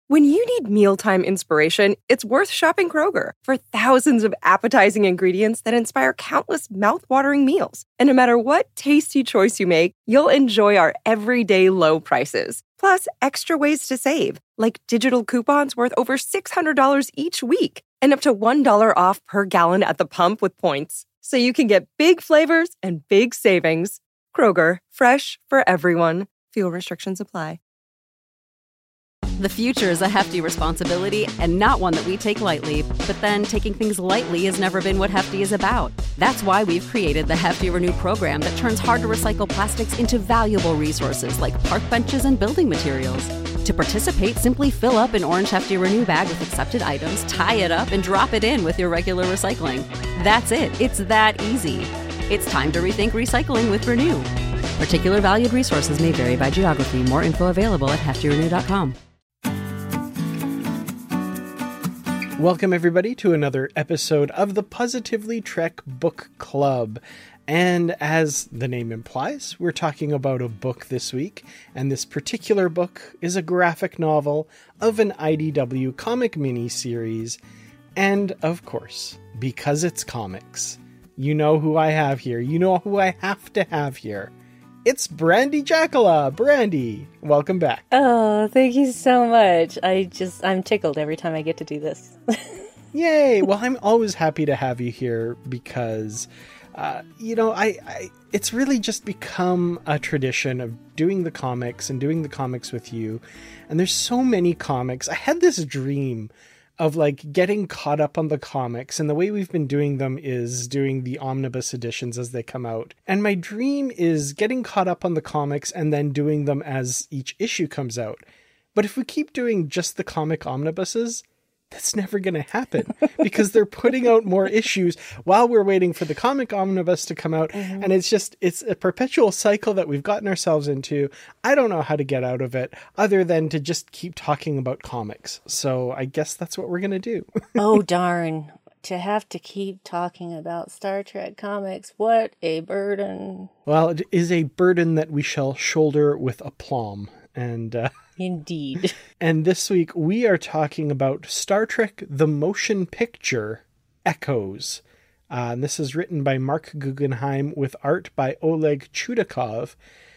When you need mealtime inspiration, it's worth shopping Kroger for thousands of appetizing ingredients that inspire countless mouth-watering meals. And no matter what tasty choice you make, you'll enjoy our everyday low prices. Plus, extra ways to save, like digital coupons worth over $600 each week and up to $1 off per gallon at the pump with points. So you can get big flavors and big savings. Kroger, fresh for everyone. Fuel restrictions apply. The future is a hefty responsibility and not one that we take lightly. But then taking things lightly has never been what Hefty is about. That's why we've created the Hefty Renew program that turns hard-to-recycle plastics into valuable resources like park benches and building materials. To participate, simply fill up an orange Hefty Renew bag with accepted items, tie it up, and drop it in with your regular recycling. That's it. It's that easy. It's time to rethink recycling with Renew. Particular valued resources may vary by geography. More info available at heftyrenew.com. Welcome, everybody, to another episode of the Positively Trek Book Club. And as the name implies, we're talking about a book this week, and this particular book is a graphic novel of an IDW comic miniseries. And, of course, because it's comics, you know who I have here. You know who I have to have here. It's Brandi Jacala. Brandi, welcome back. Oh, thank you so much. I'm tickled every time I get to do this. Yay. Well, I'm always happy to have you here because, it's really just become a tradition of doing the comics and doing the comics with you. And there's so many comics. I had this dream of getting caught up on the comics, and the way we've been doing them is doing the omnibus editions as they come out. And my dream is getting caught up on the comics and then doing them as each issue comes out. But if we keep doing just the comic omnibuses, that's never going to happen because they're putting out more issues while we're waiting for the comic omnibus to come out. Mm-hmm. And it's a perpetual cycle that we've gotten ourselves into. I don't know how to get out of it other than to just keep talking about comics. So I guess that's what we're going to do. Oh, darn. To have to keep talking about Star Trek comics. What a burden. Well, it is a burden that we shall shoulder with aplomb. And indeed. And this week we are talking about Star Trek The Motion Picture, Echoes. And this is written by Mark Guggenheim with art by Oleg Chudakov.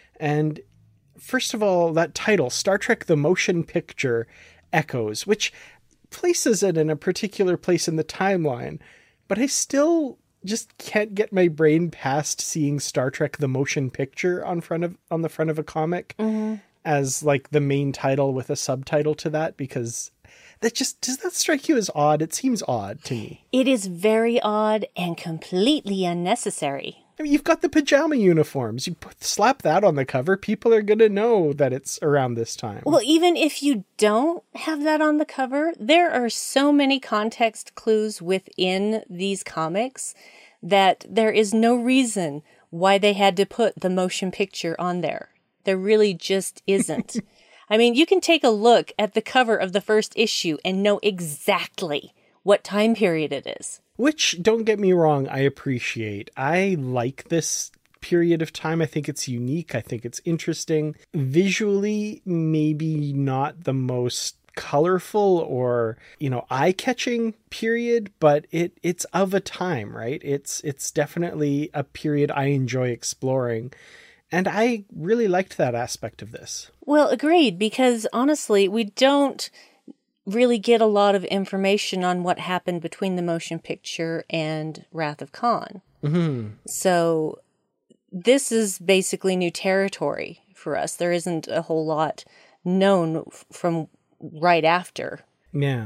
And first of all, that title, Star Trek The Motion Picture, Echoes, which places it in a particular place in the timeline. But I still just can't get my brain past seeing Star Trek The Motion Picture on the front of a comic. Mm-hmm. As the main title with a subtitle to that, because does that strike you as odd? It seems odd to me. It is very odd and completely unnecessary. I mean, you've got the pajama uniforms. You slap that on the cover, people are going to know that it's around this time. Well, even if you don't have that on the cover, there are so many context clues within these comics that there is no reason why they had to put the motion picture on there. There really just isn't. I mean, you can take a look at the cover of the first issue and know exactly what time period it is. Which, don't get me wrong, I appreciate. I like this period of time. I think it's unique. I think it's interesting. Visually, maybe not the most colorful or, eye-catching period, but it's of a time, right? It's definitely a period I enjoy exploring. And I really liked that aspect of this. Well, agreed, because honestly, we don't really get a lot of information on what happened between the motion picture and Wrath of Khan. Mm-hmm. So this is basically new territory for us. There isn't a whole lot known from right after. Yeah.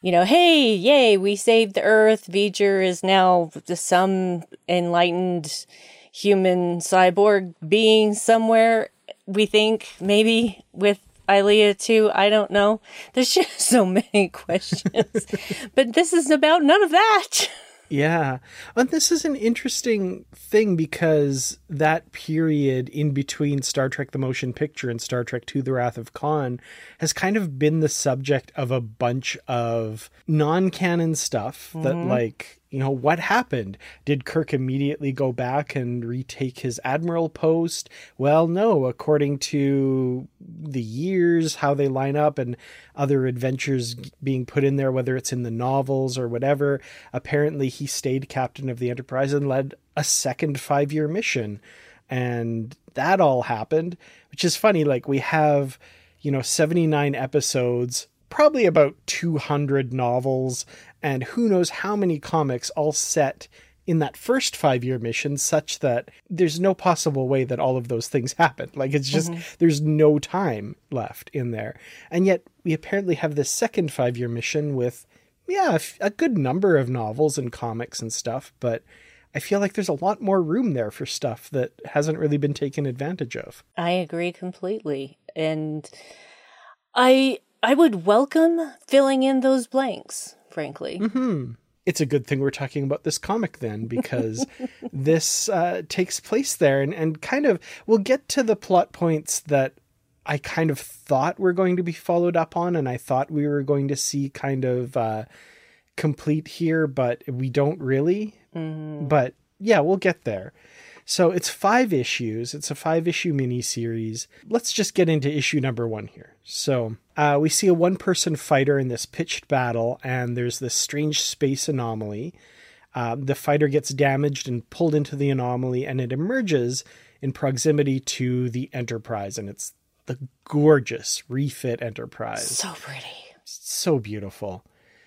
Hey, yay, we saved the Earth. V'ger is now some enlightened human cyborg being somewhere, we think, maybe with Ilia too. I don't know. There's just so many questions. But this is about none of that. Yeah. And this is an interesting thing because that period in between Star Trek The Motion Picture and Star Trek II The Wrath of Khan has kind of been the subject of a bunch of non-canon stuff that what happened? Did Kirk immediately go back and retake his admiral post? Well, no. According to the years, how they line up, and other adventures being put in there, whether it's in the novels or whatever, apparently he stayed captain of the Enterprise and led a second 5-year mission. And that all happened, which is funny. Like, we have, 79 episodes, probably about 200 novels, and who knows how many comics all set in that first 5-year mission, such that there's no possible way that all of those things happened. Like, it's just, there's no time left in there. And yet we apparently have this second 5-year mission with, a good number of novels and comics and stuff, but I feel like there's a lot more room there for stuff that hasn't really been taken advantage of. I agree completely. And I would welcome filling in those blanks, frankly. Mm-hmm. It's a good thing we're talking about this comic then, because this takes place there, and kind of, we'll get to the plot points that I kind of thought were going to be followed up on, and I thought we were going to see kind of complete here, but we don't really. Mm-hmm. But yeah, we'll get there. So it's 5 issues. It's a 5-issue miniseries. Let's just get into issue number 1 here. So we see a one-person fighter in this pitched battle, and there's this strange space anomaly. The fighter gets damaged and pulled into the anomaly, and it emerges in proximity to the Enterprise, and it's the gorgeous refit Enterprise. So pretty. So beautiful.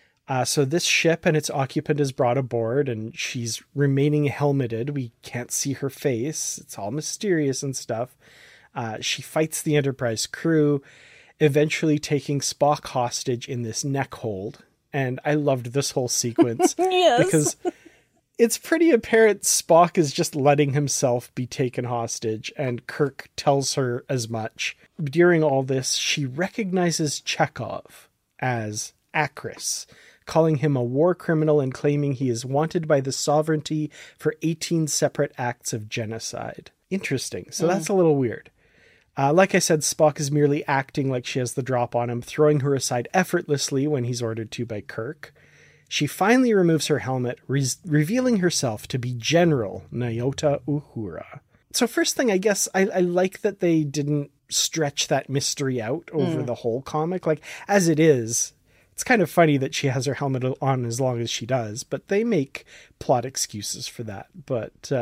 So this ship and its occupant is brought aboard, and she's remaining helmeted. We can't see her face. It's all mysterious and stuff. She fights the Enterprise crew, eventually taking Spock hostage in this neck hold. And I loved this whole sequence. Yes. Because it's pretty apparent Spock is just letting himself be taken hostage, and Kirk tells her as much. During all this, she recognizes Chekhov as Akris, calling him a war criminal and claiming he is wanted by the Sovereignty for 18 separate acts of genocide. Interesting. So that's a little weird. Like I said, Spock is merely acting like she has the drop on him, throwing her aside effortlessly when he's ordered to by Kirk. She finally removes her helmet, revealing herself to be General Nyota Uhura. So first thing, I guess, I like that they didn't stretch that mystery out over the whole comic. Like, as it is, it's kind of funny that she has her helmet on as long as she does, but they make plot excuses for that. But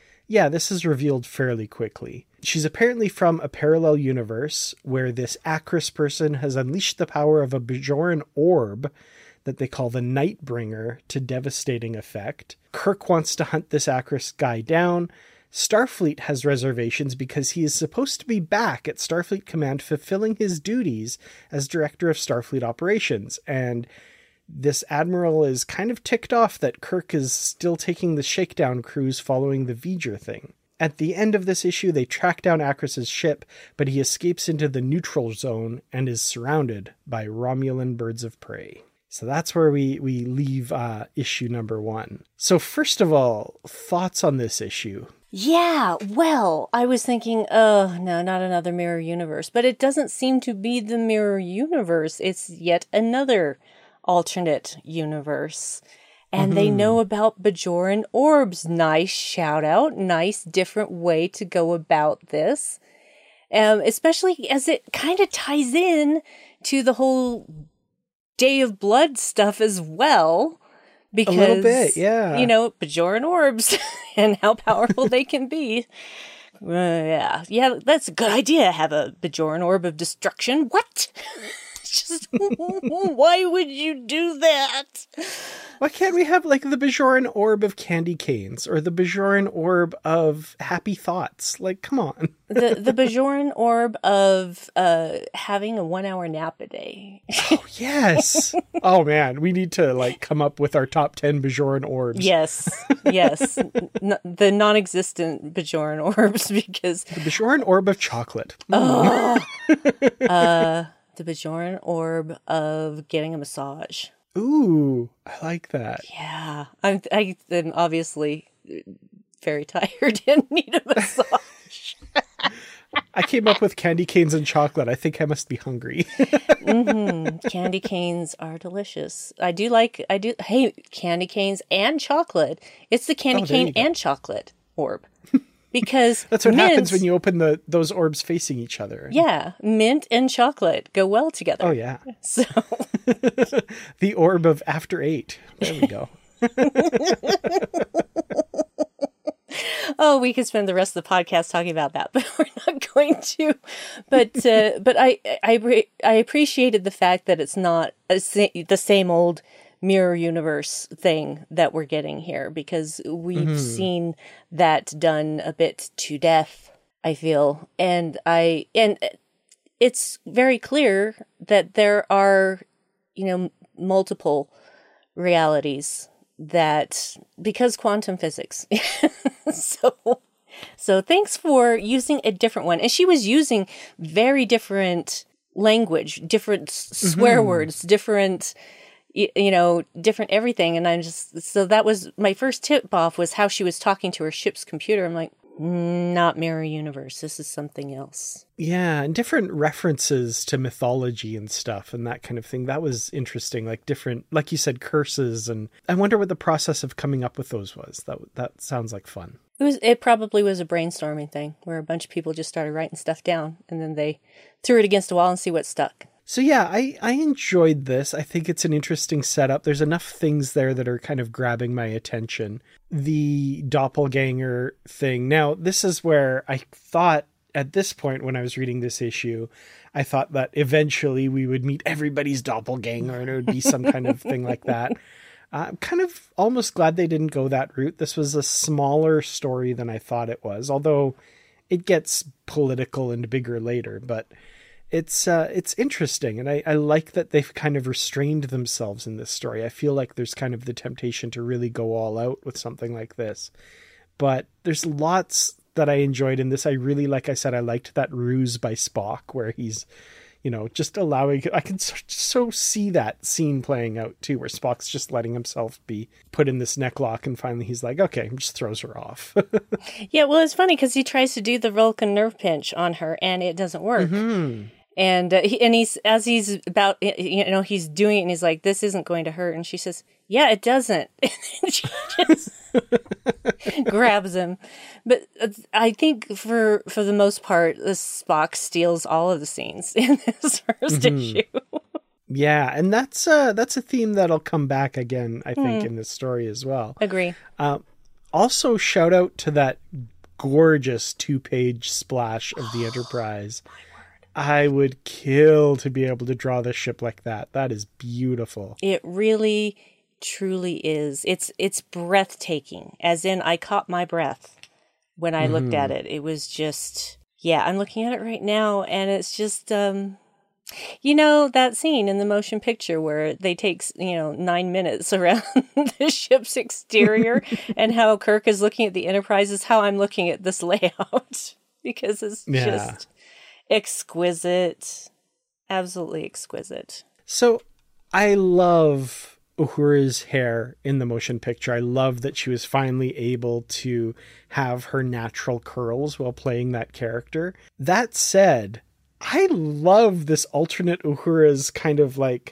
this is revealed fairly quickly. She's apparently from a parallel universe where this Akris person has unleashed the power of a Bajoran orb that they call the Nightbringer to devastating effect. Kirk wants to hunt this Akris guy down. Starfleet has reservations because he is supposed to be back at Starfleet Command fulfilling his duties as director of Starfleet operations. And this admiral is kind of ticked off that Kirk is still taking the shakedown cruise following the V'ger thing. At the end of this issue, they track down Akris's ship, but he escapes into the neutral zone and is surrounded by Romulan birds of prey. So that's where we leave issue number 1. So first of all, thoughts on this issue? Yeah, well, I was thinking, oh, no, not another mirror universe. But it doesn't seem to be the mirror universe. It's yet another alternate universe. And they know about Bajoran orbs. Nice shout out. Nice different way to go about this. Especially as it kind of ties in to the whole Day of Blood stuff as well. Because, a little bit, yeah. Bajoran orbs and how powerful they can be. Yeah, that's a good idea. Have a Bajoran orb of destruction. What? Just, why would you do that? Why can't we have like the Bajoran orb of candy canes or the Bajoran orb of happy thoughts? Like, come on. the Bajoran orb of having a 1-hour nap a day. Oh, yes. Oh, man. We need to like come up with our top 10 Bajoran orbs. Yes. The non-existent Bajoran orbs, because the Bajoran orb of chocolate. Oh. The Bajoran orb of getting a massage. Ooh, I like that. Yeah. I'm obviously very tired and need a massage. I came up with candy canes and chocolate. I think I must be hungry. Candy candy canes are delicious. Hey, candy canes and chocolate. It's the candy cane and chocolate orb. Because that's what happens when you open those orbs facing each other. Yeah, mint and chocolate go well together. Oh, yeah. So the orb of After 8. There we go. Oh, we could spend the rest of the podcast talking about that, but we're not going to. But I appreciated the fact that it's not the same old mirror universe thing that we're getting here, because we've seen that done a bit to death, I feel. And it's very clear that there are, multiple realities that, because quantum physics. So thanks for using a different one. And she was using very different language, different swear words, different, different everything. And so that was my first tip off, was how she was talking to her ship's computer. I'm like, not mirror universe. This is something else. Yeah, and different references to mythology and stuff and that kind of thing. That was interesting. Like different, like you said, curses. And I wonder what the process of coming up with those was. That sounds like fun. It probably was a brainstorming thing where a bunch of people just started writing stuff down and then they threw it against a wall and see what stuck. So yeah, I enjoyed this. I think it's an interesting setup. There's enough things there that are kind of grabbing my attention. The doppelganger thing. Now, this is where I thought at this point when I was reading this issue, I thought that eventually we would meet everybody's doppelganger and it would be some kind of thing like that. I'm kind of almost glad they didn't go that route. This was a smaller story than I thought it was, although it gets political and bigger later, but it's interesting. And I like that they've kind of restrained themselves in this story. I feel like there's kind of the temptation to really go all out with something like this, but there's lots that I enjoyed in this. I really, like I said, I liked that ruse by Spock where he's, just allowing, I can so see that scene playing out too, where Spock's just letting himself be put in this neck lock and finally he's like, okay, just throws her off. Yeah, well, it's funny because he tries to do the Vulcan nerve pinch on her and it doesn't work. Mm-hmm. And he's about, he's doing it and he's like, this isn't going to hurt. And she says, yeah, it doesn't. And then she just grabs him. But I think for the most part, Spock steals all of the scenes in this first issue. Yeah, and that's a theme that'll come back again, I think, in this story as well. Agree. Also, shout out to that gorgeous 2-page splash of the Enterprise. I would kill to be able to draw the ship like that. That is beautiful. It really, truly is. It's breathtaking, as in I caught my breath when I looked at it. It was just, I'm looking at it right now, and it's just, that scene in the motion picture where they take, 9 minutes around the ship's exterior and how Kirk is looking at the Enterprise is how I'm looking at this layout, because it's just exquisite. Absolutely exquisite. So I love Uhura's hair in the motion picture. I love that she was finally able to have her natural curls while playing that character. That said, I love this alternate Uhura's kind of like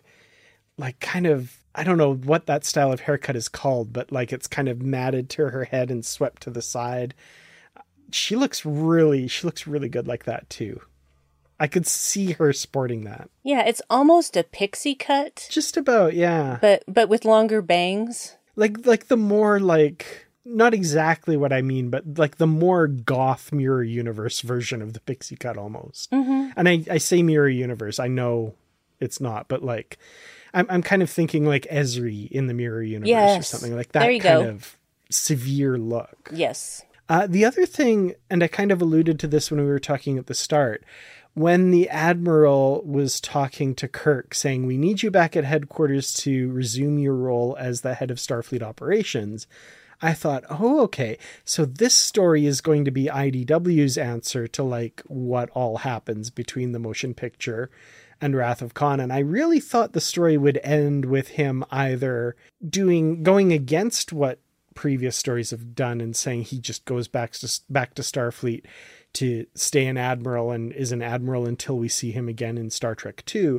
I don't know what that style of haircut is called, but like it's kind of matted to her head and swept to the side. She looks really good like that too. I could see her sporting that. Yeah, it's almost a pixie cut. Just about, yeah. But with longer bangs. Like the more not exactly what I mean, but like the more goth Mirror Universe version of the pixie cut almost. Mm-hmm. And I say Mirror Universe, I know it's not, but like I'm kind of thinking like Ezri in the Mirror Universe or something like that kind of severe look. Yes. The other thing, and I kind of alluded to this when we were talking at the start, when the Admiral was talking to Kirk saying, we need you back at headquarters to resume your role as the head of Starfleet operations, I thought, oh, okay, so this story is going to be IDW's answer to like what all happens between the motion picture and Wrath of Khan. And I really thought the story would end with him either going against what previous stories have done and saying he just goes back to Starfleet to stay an admiral and is an admiral until we see him again in Star Trek 2,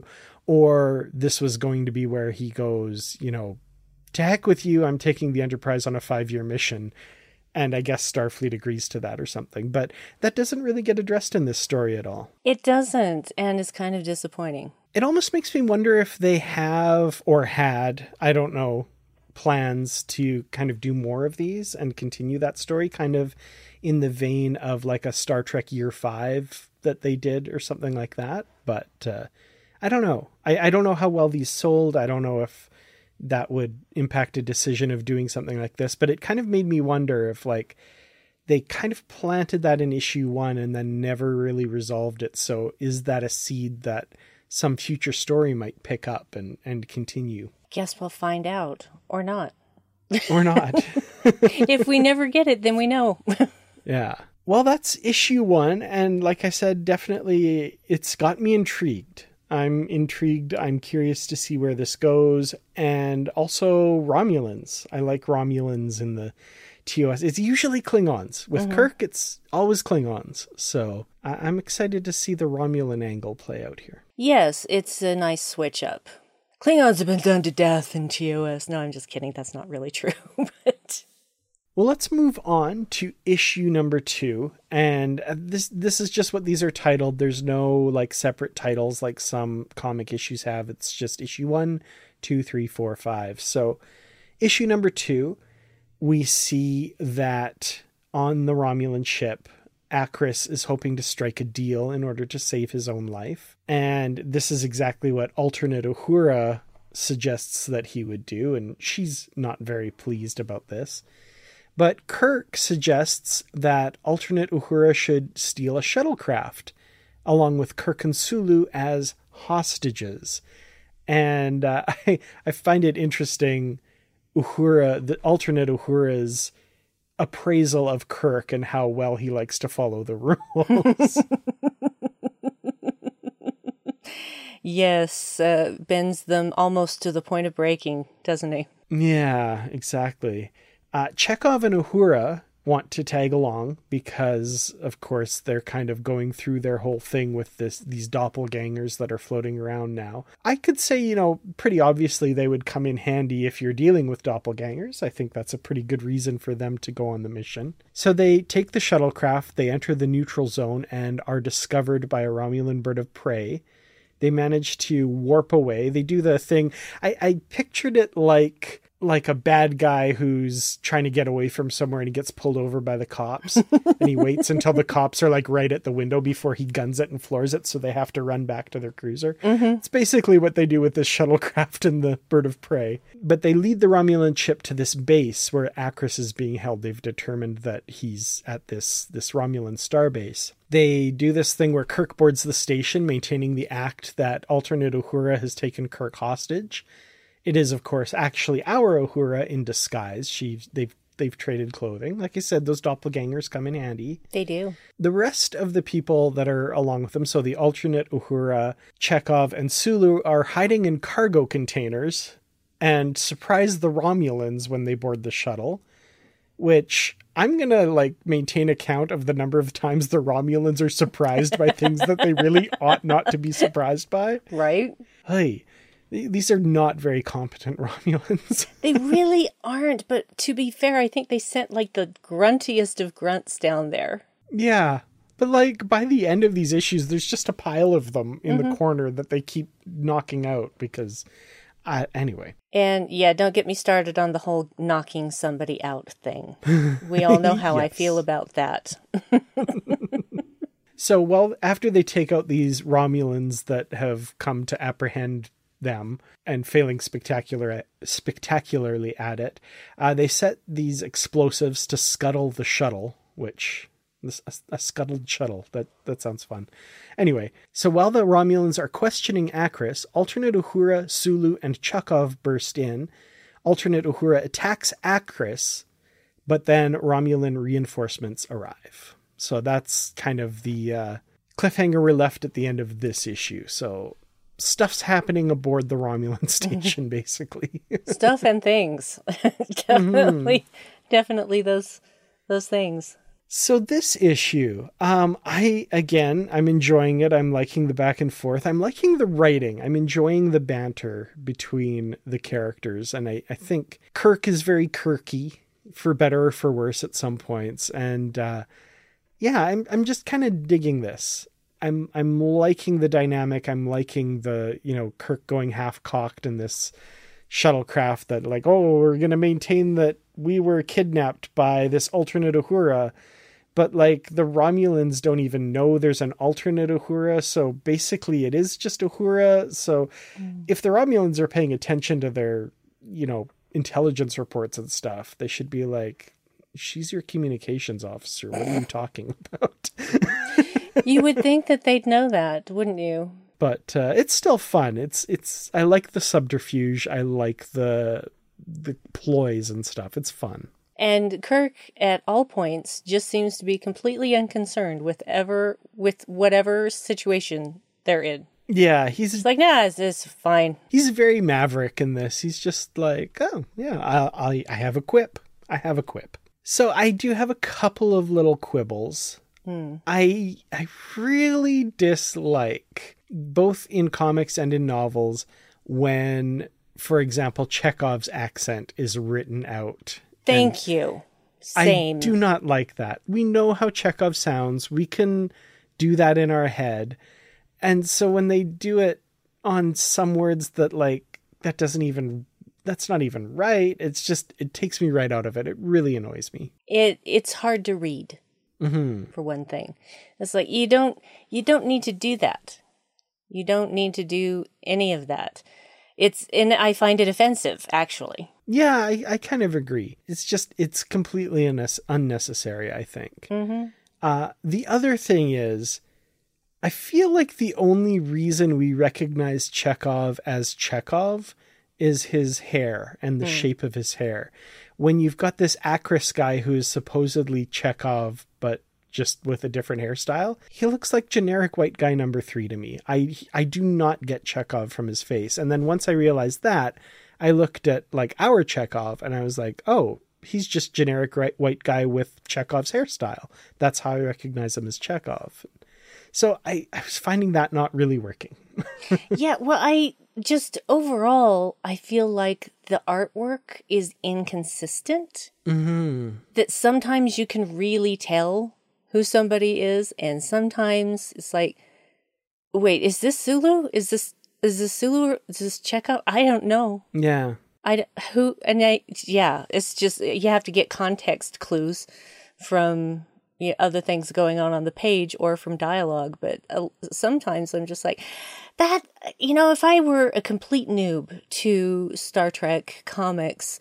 or this was going to be where he goes, to heck with you, I'm taking the Enterprise on a 5-year mission. And I guess Starfleet agrees to that or something. But that doesn't really get addressed in this story at all. It doesn't, and it's kind of disappointing. It almost makes me wonder if they have or had, I don't know, plans to kind of do more of these and continue that story, kind of in the vein of like a Star Trek Year 5 that they did or something like that. But I don't know. I don't know how well these sold. I don't know if that would impact a decision of doing something like this, but it kind of made me wonder if like they kind of planted that in issue 1 and then never really resolved it. So is that a seed that some future story might pick up and continue? Guess we'll find out, or not. Or not. If we never get it, then we know. Yeah. Well, that's issue 1. And like I said, definitely it's got me intrigued. I'm intrigued. I'm curious to see where this goes. And also Romulans. I like Romulans in the TOS. It's usually Klingons. With Kirk, it's always Klingons. So I'm excited to see the Romulan angle play out here. Yes, it's a nice switch up. Klingons have been done to death in TOS. No, I'm just kidding. That's not really true. But well, let's move on to issue number 2. And this is just what these are titled. There's no like separate titles like some comic issues have. It's just issue 1, 2, 3, 4, 5. So issue number 2, we see that on the Romulan ship, Akris is hoping to strike a deal in order to save his own life. And this is exactly what alternate Uhura suggests that he would do. And she's not very pleased about this. But Kirk suggests that alternate Uhura should steal a shuttlecraft, along with Kirk and Sulu as hostages. And I find it interesting, the alternate Uhura's appraisal of Kirk and how well he likes to follow the rules. yes, bends them almost to the point of breaking, doesn't he? Yeah, exactly. Chekhov and Uhura want to tag along because, of course, they're kind of going through their whole thing with these doppelgangers that are floating around now. I could say, pretty obviously they would come in handy if you're dealing with doppelgangers. I think that's a pretty good reason for them to go on the mission. So they take the shuttlecraft, they enter the neutral zone and are discovered by a Romulan bird of prey. They manage to warp away. They do the thing. I pictured it like a bad guy who's trying to get away from somewhere and he gets pulled over by the cops and he waits until the cops are like right at the window before he guns it and floors it. So they have to run back to their cruiser. Mm-hmm. It's basically what they do with this shuttlecraft and the bird of prey. But they lead the Romulan ship to this base where Akris is being held. They've determined that he's at this Romulan starbase. They do this thing where Kirk boards the station, maintaining the act that alternate Uhura has taken Kirk hostage. It is, of course, actually our Uhura in disguise. They've traded clothing. Like I said, those doppelgangers come in handy. They do. The rest of the people that are along with them, so the alternate Uhura, Chekhov, and Sulu are hiding in cargo containers and surprise the Romulans when they board the shuttle, which I'm going to maintain a count of the number of times the Romulans are surprised by things that they really ought not to be surprised by. Right? Hey. These are not very competent Romulans. They really aren't, but to be fair, I think they sent the gruntiest of grunts down there. Yeah, but by the end of these issues, there's just a pile of them in the corner that they keep knocking out because, anyway. And yeah, don't get me started on the whole knocking somebody out thing. We all know how I feel about that. So, after they take out these Romulans that have come to apprehend them and failing spectacularly at it, they set these explosives to scuttle the shuttle, which a scuttled shuttle, that sounds fun. Anyway, so while the Romulans are questioning Akris, alternate Uhura, Sulu, and Chekhov burst in. Alternate Uhura attacks Akris, but then Romulan reinforcements arrive. So that's kind of the cliffhanger we're left at the end of this issue. So stuff's happening aboard the Romulan station, basically. Stuff and things. Definitely those things. So this issue, I'm enjoying it. I'm liking the back and forth. I'm liking the writing. I'm enjoying the banter between the characters. And I think Kirk is very Kirky, for better or for worse at some points. And I'm just kind of digging this. I'm liking the dynamic. I'm liking the, Kirk going half cocked in this shuttlecraft that like, oh, we're going to maintain that we were kidnapped by this alternate Uhura. But like the Romulans don't even know there's an alternate Uhura. So basically it is just Uhura. So if the Romulans are paying attention to their, intelligence reports and stuff, they should be like, she's your communications officer. What are you talking about? You would think that they'd know that, wouldn't you? But it's still fun. I like the subterfuge. I like the ploys and stuff. It's fun. And Kirk, at all points, just seems to be completely unconcerned with whatever situation they're in. Yeah, he's like, nah, it's fine. He's very Maverick in this. He's just like, oh, yeah, I have a quip. I have a quip. So I do have a couple of little quibbles. I really dislike, both in comics and in novels, when, for example, Chekhov's accent is written out. Thank you. Same. I do not like that. We know how Chekhov sounds. We can do that in our head. And so when they do it on some words that that's not even right. It takes me right out of it. It really annoys me. It's hard to read, for one thing. It's like, you don't need to do that. You don't need to do any of that. And I find it offensive, actually. Yeah, I kind of agree. It's completely unnecessary, I think. The other thing is, I feel like the only reason we recognize Chekhov as Chekhov is his hair and the shape of his hair. When you've got this Akris guy who is supposedly Chekhov, but just with a different hairstyle, he looks like generic white guy number 3 to me. I do not get Chekhov from his face. And then once I realized that, I looked at like our Chekhov and I was like, oh, he's just generic white guy with Chekhov's hairstyle. That's how I recognize him as Chekhov. So I was finding that not really working. Yeah, well, overall, I feel like the artwork is inconsistent. That sometimes you can really tell who somebody is, and sometimes it's like, wait, is this Sulu? Is this Sulu? Is this Chekhov? I don't know. Yeah. It's just, you have to get context clues from other things going on the page or from dialogue. But sometimes I'm just like, that, if I were a complete noob to Star Trek comics,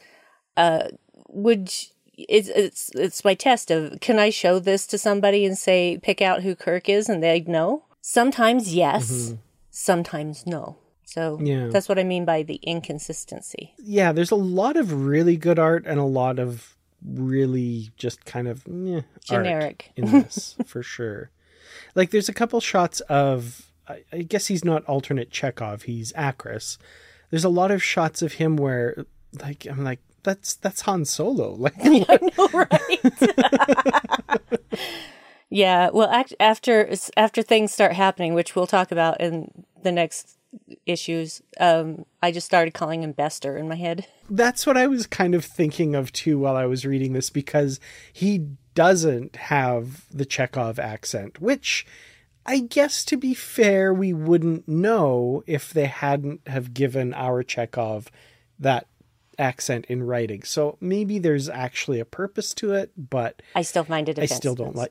it's my test of, can I show this to somebody and say, pick out who Kirk is, and they'd know? Sometimes yes, sometimes no. So that's what I mean by the inconsistency. Yeah, there's a lot of really good art and a lot of really just kind of generic art in this, for sure. Like there's a couple shots of, I guess he's not alternate Chekhov, he's Akris. There's a lot of shots of him where I'm like, that's Han Solo. Like, I know, right? Yeah, well, after things start happening, which we'll talk about in the next issues, I just started calling him Bester in my head. That's what I was kind of thinking of too while I was reading this, because he doesn't have the Chekhov accent, which I guess, to be fair, we wouldn't know if they hadn't have given our Chekhov that accent in writing. So maybe there's actually a purpose to it, but I still find it offensive. I still don't like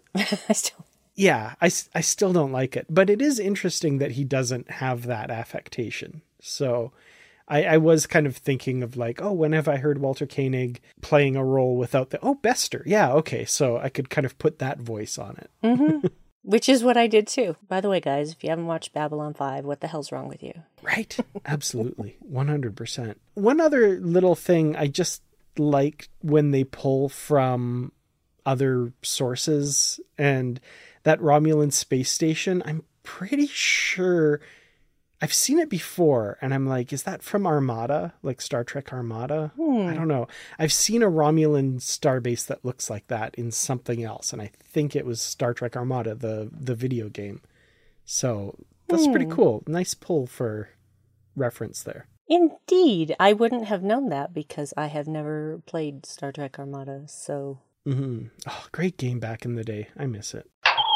I still don't like it. But it is interesting that he doesn't have that affectation. So I was kind of thinking of like, oh, when have I heard Walter Koenig playing a role without Bester. Yeah, okay. So I could kind of put that voice on it. Which is what I did too. By the way, guys, if you haven't watched Babylon 5, what the hell's wrong with you? Right. Absolutely. 100%. One other little thing I just like when they pull from other sources, and that Romulan space station, I'm pretty sure I've seen it before, and I'm like, is that from Armada? Like Star Trek Armada? I don't know. I've seen a Romulan starbase that looks like that in something else, and I think it was Star Trek Armada, the video game. So that's pretty cool. Nice pull for reference there. Indeed. I wouldn't have known that because I have never played Star Trek Armada, so... Mm-hmm. Oh, great game back in the day. I miss it.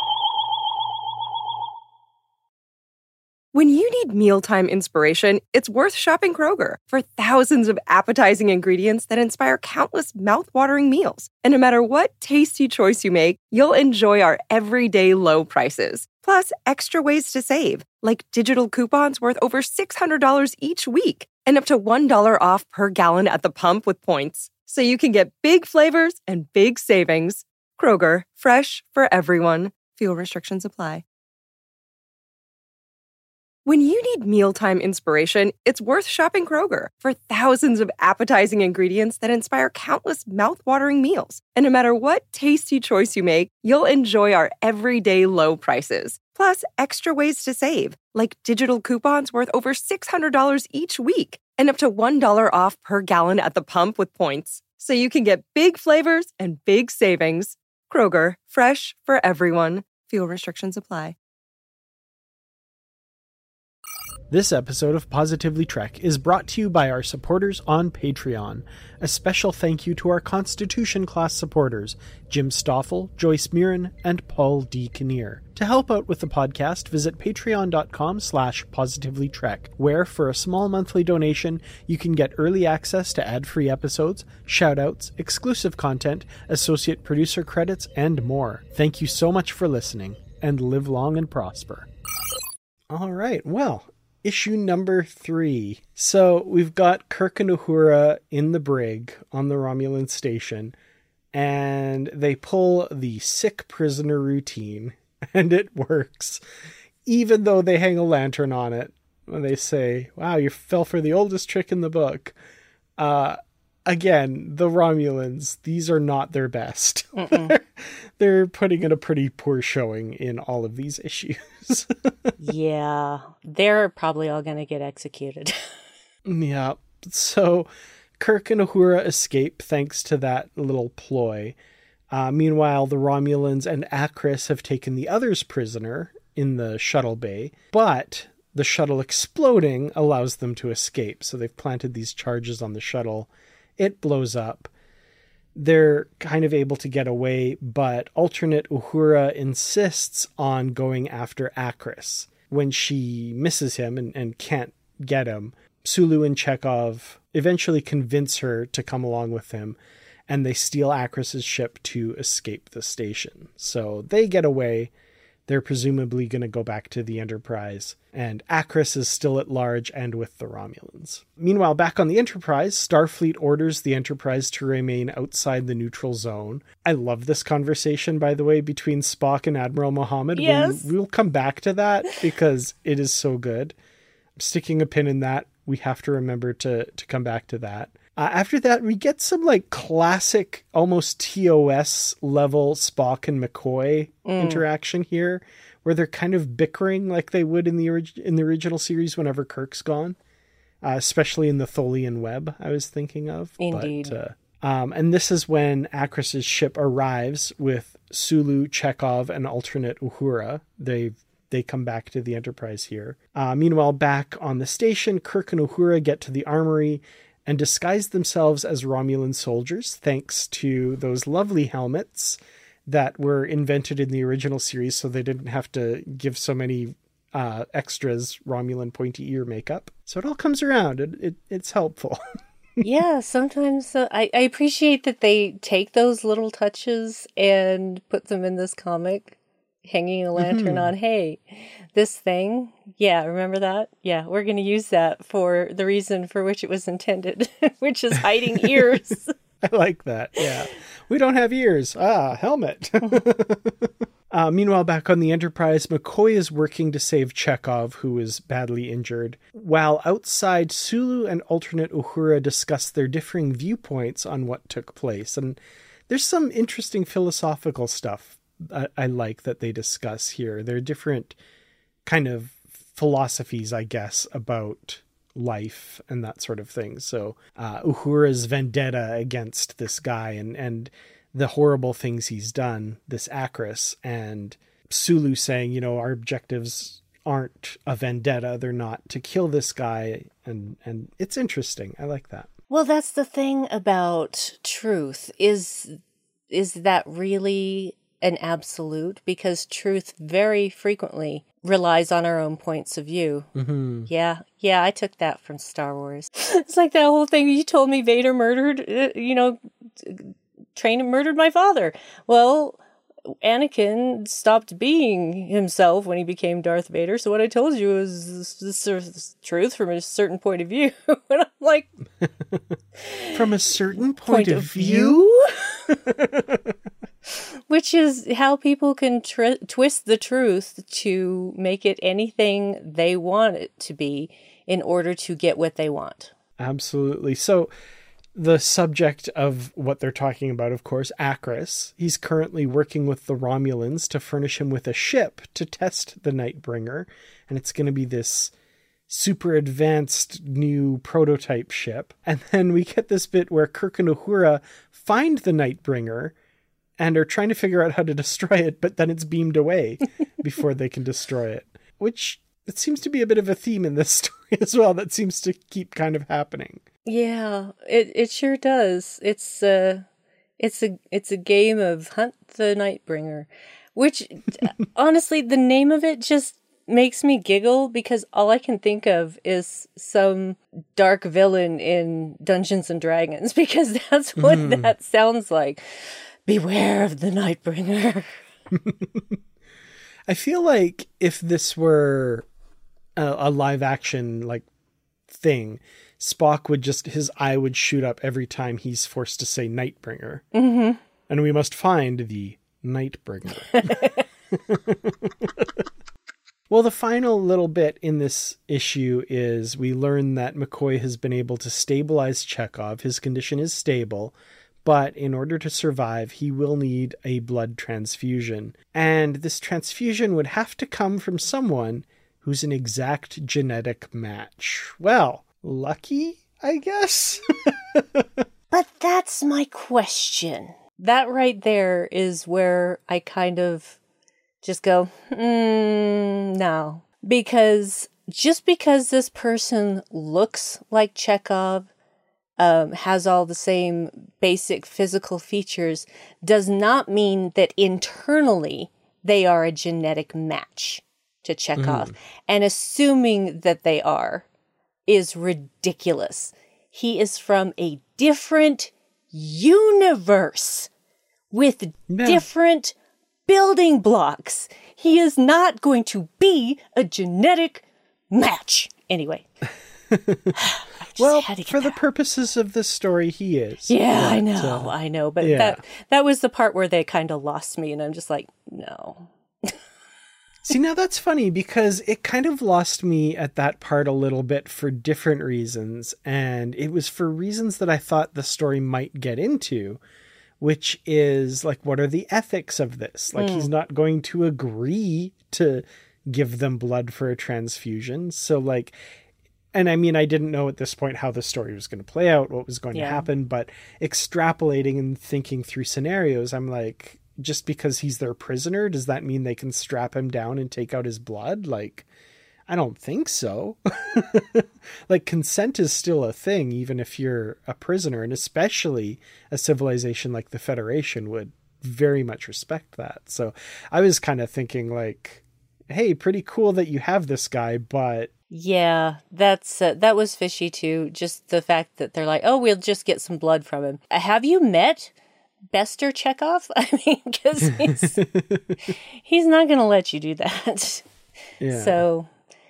When you need mealtime inspiration, it's worth shopping Kroger for thousands of appetizing ingredients that inspire countless mouth-watering meals. And no matter what tasty choice you make, you'll enjoy our everyday low prices. Plus, extra ways to save, like digital coupons worth over $600 each week and up to $1 off per gallon at the pump with points. So you can get big flavors and big savings. Kroger, fresh for everyone. Fuel restrictions apply. When you need mealtime inspiration, it's worth shopping Kroger for thousands of appetizing ingredients that inspire countless mouth-watering meals. And no matter what tasty choice you make, you'll enjoy our everyday low prices. Plus, extra ways to save, like digital coupons worth over $600 each week and up to $1 off per gallon at the pump with points. So you can get big flavors and big savings. Kroger, fresh for everyone. Fuel restrictions apply. This episode of Positively Trek is brought to you by our supporters on Patreon. A special thank you to our Constitution class supporters, Jim Stoffel, Joyce Mirren, and Paul D. Kinnear. To help out with the podcast, visit patreon.com/positivelytrek, where for a small monthly donation, you can get early access to ad-free episodes, shoutouts, exclusive content, associate producer credits, and more. Thank you so much for listening, and live long and prosper. All right, well... Issue number 3. So we've got Kirk and Uhura in the brig on the Romulan station, and they pull the sick prisoner routine, and it works. Even though they hang a lantern on it, when they say, wow, you fell for the oldest trick in the book. Again, the Romulans, these are not their best. They're putting in a pretty poor showing in all of these issues. Yeah, they're probably all going to get executed. Yeah, so Kirk and Uhura escape thanks to that little ploy. Meanwhile, the Romulans and Akris have taken the others prisoner in the shuttle bay, but the shuttle exploding allows them to escape. So they've planted these charges on the shuttle. It blows up. They're kind of able to get away, but alternate Uhura insists on going after Akris. When she misses him and can't get him, Sulu and Chekhov eventually convince her to come along with him, and they steal Akris's ship to escape the station. So they get away. They're presumably going to go back to the Enterprise, and Akris is still at large and with the Romulans. Meanwhile, back on the Enterprise, Starfleet orders the Enterprise to remain outside the neutral zone. I love this conversation, by the way, between Spock and Admiral Mohammed. Yes. We'll come back to that because it is so good. I'm sticking a pin in that. We have to remember to come back to that. After that, we get some like classic, almost TOS level Spock and McCoy interaction here, where they're kind of bickering like they would in the original series whenever Kirk's gone, especially in the Tholian web I was thinking of. Indeed. But, and this is when Akris's ship arrives with Sulu, Chekhov, and alternate Uhura. They come back to the Enterprise here. Meanwhile, back on the station, Kirk and Uhura get to the armory and disguise themselves as Romulan soldiers, thanks to those lovely helmets that were invented in the original series, so they didn't have to give so many extras Romulan pointy ear makeup. So it all comes around. It's helpful. Yeah, sometimes I appreciate that they take those little touches and put them in this comic. Hanging a lantern on, hey, this thing, yeah, remember that? Yeah, we're going to use that for the reason for which it was intended, which is hiding ears. I like that, yeah. We don't have ears. Helmet. Meanwhile, back on the Enterprise, McCoy is working to save Chekhov, who is badly injured. While outside, Sulu and alternate Uhura discuss their differing viewpoints on what took place. And there's some interesting philosophical stuff I like that they discuss here. There are different kind of philosophies, I guess, about life and that sort of thing. So Uhura's vendetta against this guy and the horrible things he's done, this Akris, and Sulu saying, you know, our objectives aren't a vendetta. They're not to kill this guy. And it's interesting. I like that. Well, that's the thing about truth. Is that really an absolute? Because truth very frequently relies on our own points of view. Mm-hmm. Yeah, I took that from Star Wars. It's like that whole thing you told me Vader murdered, murdered my father. Well, Anakin stopped being himself when he became Darth Vader. So what I told you is the truth from a certain point of view. And I'm like... From a certain point of view? Which is how people can twist the truth to make it anything they want it to be in order to get what they want. Absolutely. So the subject of what they're talking about, of course, Akris, he's currently working with the Romulans to furnish him with a ship to test the Nightbringer. And it's going to be this super advanced new prototype ship. And then we get this bit where Kirk and Uhura find the Nightbringer and are trying to figure out how to destroy it, but then it's beamed away before they can destroy it. Which, it seems to be a bit of a theme in this story as well that seems to keep kind of happening. Yeah, it sure does. It's a game of Hunt the Nightbringer, which, honestly, the name of it just makes me giggle because all I can think of is some dark villain in Dungeons and Dragons, because that's what that sounds like. Beware of the Nightbringer. I feel like if this were a live action like thing, Spock would his eye would shoot up every time he's forced to say Nightbringer. Mm-hmm. And we must find the Nightbringer. Well, the final little bit in this issue is we learn that McCoy has been able to stabilize Chekhov. His condition is stable, but in order to survive, he will need a blood transfusion. And this transfusion would have to come from someone who's an exact genetic match. Well, lucky, I guess? But that's my question. That right there is where I kind of just go, no. Because just because this person looks like Chekhov, has all the same basic physical features, does not mean that internally they are a genetic match to Chekhov. And assuming that they are is ridiculous. He is from a different universe with different building blocks. He is not going to be a genetic match. Anyway. Well, for the purposes of this story, he is. Yeah, I know. But yeah. that was the part where they kind of lost me, and I'm just like, no. See, now that's funny because it kind of lost me at that part a little bit for different reasons. And it was for reasons that I thought the story might get into, which is like, what are the ethics of this? Like, he's not going to agree to give them blood for a transfusion. So like, and I mean, I didn't know at this point how the story was going to play out, what was going to happen, but extrapolating and thinking through scenarios, I'm like, just because he's their prisoner, does that mean they can strap him down and take out his blood? Like, I don't think so. Like, consent is still a thing, even if you're a prisoner, and especially a civilization like the Federation would very much respect that. So I was kind of thinking like, hey, pretty cool that you have this guy, but... Yeah, that was fishy too. Just the fact that they're like, oh, we'll just get some blood from him. Have you met Bester Chekhov? I mean, because he's not going to let you do that. Yeah. So,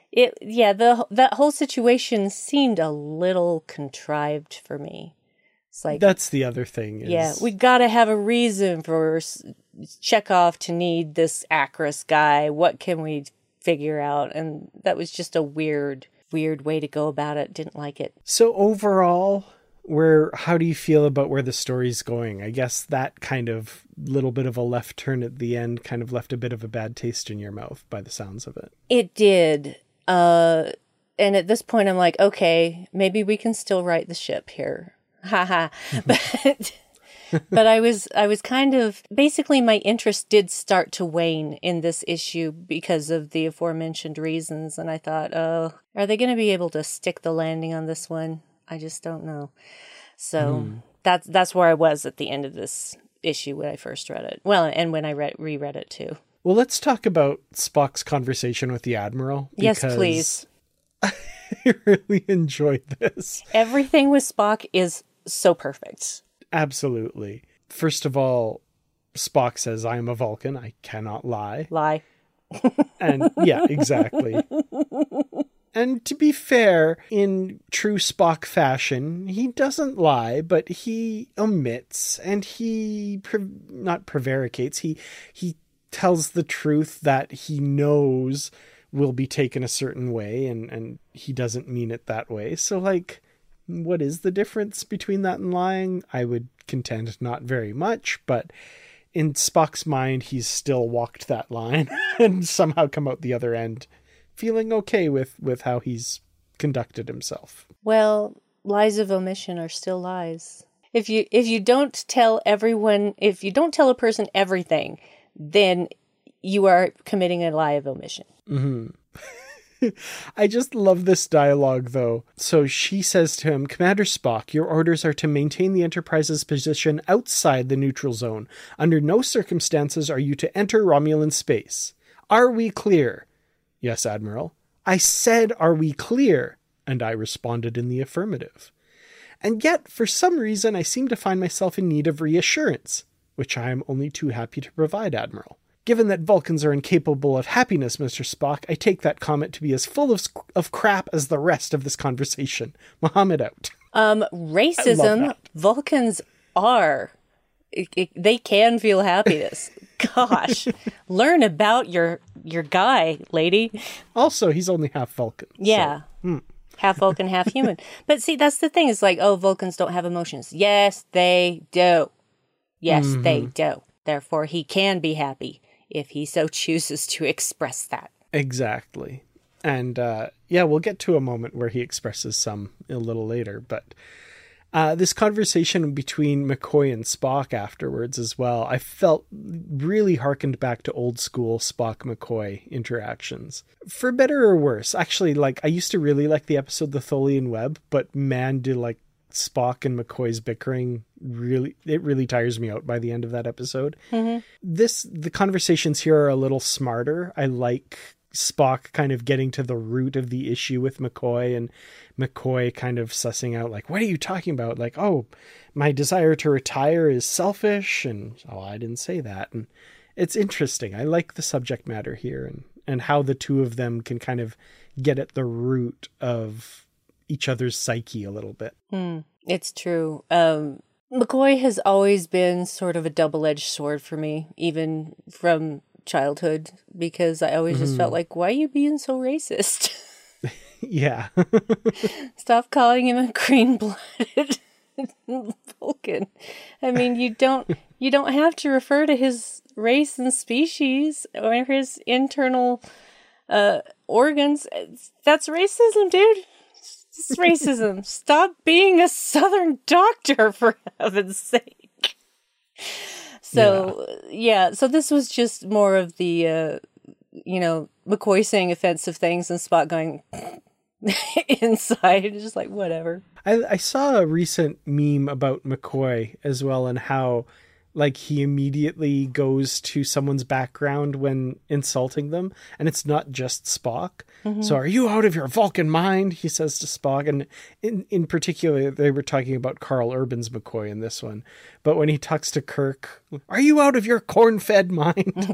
that whole situation seemed a little contrived for me. It's like, that's the other thing. We got to have a reason for Chekhov to need this Akris guy. What can we figure out? And that was just a weird way to go about it. Didn't like it. So overall, how do you feel about where the story's going? I guess that kind of little bit of a left turn at the end kind of left a bit of a bad taste in your mouth by the sounds of it. It did. And at this point, I'm like, okay, maybe we can still right the ship here. Haha. But I was kind of, basically my interest did start to wane in this issue because of the aforementioned reasons. And I thought, oh, are they going to be able to stick the landing on this one? I just don't know. So that's where I was at the end of this issue when I first read it. Well, and when I reread it too. Well, let's talk about Spock's conversation with the Admiral. Yes, please. I really enjoyed this. Everything with Spock is so perfect. Absolutely. First of all, Spock says, I am a Vulcan. I cannot lie. Lie. And yeah, exactly. And to be fair, in true Spock fashion, he doesn't lie, but he omits and he not prevaricates. He tells the truth that he knows will be taken a certain way, and he doesn't mean it that way. So, like, what is the difference between that and lying? I would contend not very much, but in Spock's mind, he's still walked that line and somehow come out the other end feeling okay with how he's conducted himself. Well, lies of omission are still lies. If you don't tell a person everything, then you are committing a lie of omission. Mm-hmm. I just love this dialogue, though. So she says to him, Commander Spock, your orders are to maintain the Enterprise's position outside the neutral zone. Under no circumstances are you to enter Romulan space. Are we clear? Yes, Admiral. I said, are we clear? And I responded in the affirmative. And yet, for some reason, I seem to find myself in need of reassurance, which I am only too happy to provide, Admiral. Given that Vulcans are incapable of happiness, Mr. Spock, I take that comment to be as full of crap as the rest of this conversation. Muhammad out. Racism, Vulcans are. They can feel happiness. Gosh, learn about your guy, lady. Also, he's only half Vulcan. Yeah. So, half Vulcan, half human. But see, that's the thing. It's like, oh, Vulcans don't have emotions. Yes, they do. Yes, they do. Therefore, he can be happy if he so chooses to express that. Exactly. And we'll get to a moment where he expresses some a little later. But this conversation between McCoy and Spock afterwards as well, I felt really harkened back to old school Spock-McCoy interactions. For better or worse. Actually, like, I used to really like the episode The Tholian Web, but man, did like Spock and McCoy's bickering really tires me out by the end of that episode. Mm-hmm. The conversations here are a little smarter. I like Spock kind of getting to the root of the issue with McCoy, and McCoy kind of sussing out, like, what are you talking about? Like, oh, my desire to retire is selfish, and I didn't say that. And it's interesting. I like the subject matter here and how the two of them can kind of get at the root of each other's psyche a little bit. It's true. McCoy has always been sort of a double-edged sword for me, even from childhood, because I always just felt like, why are you being so racist? Yeah. Stop calling him a green-blooded Vulcan. I mean, you don't have to refer to his race and species or his internal organs. That's racism, dude. It's racism. Stop being a Southern doctor, for heaven's sake. So, so this was just more of the, McCoy saying offensive things and Spock going inside. It's just like, whatever. I saw a recent meme about McCoy as well, and how, like, he immediately goes to someone's background when insulting them, and it's not just Spock. Mm-hmm. So, are you out of your Vulcan mind? He says to Spock. And in particular, they were talking about Carl Urban's McCoy in this one. But when he talks to Kirk, are you out of your corn-fed mind?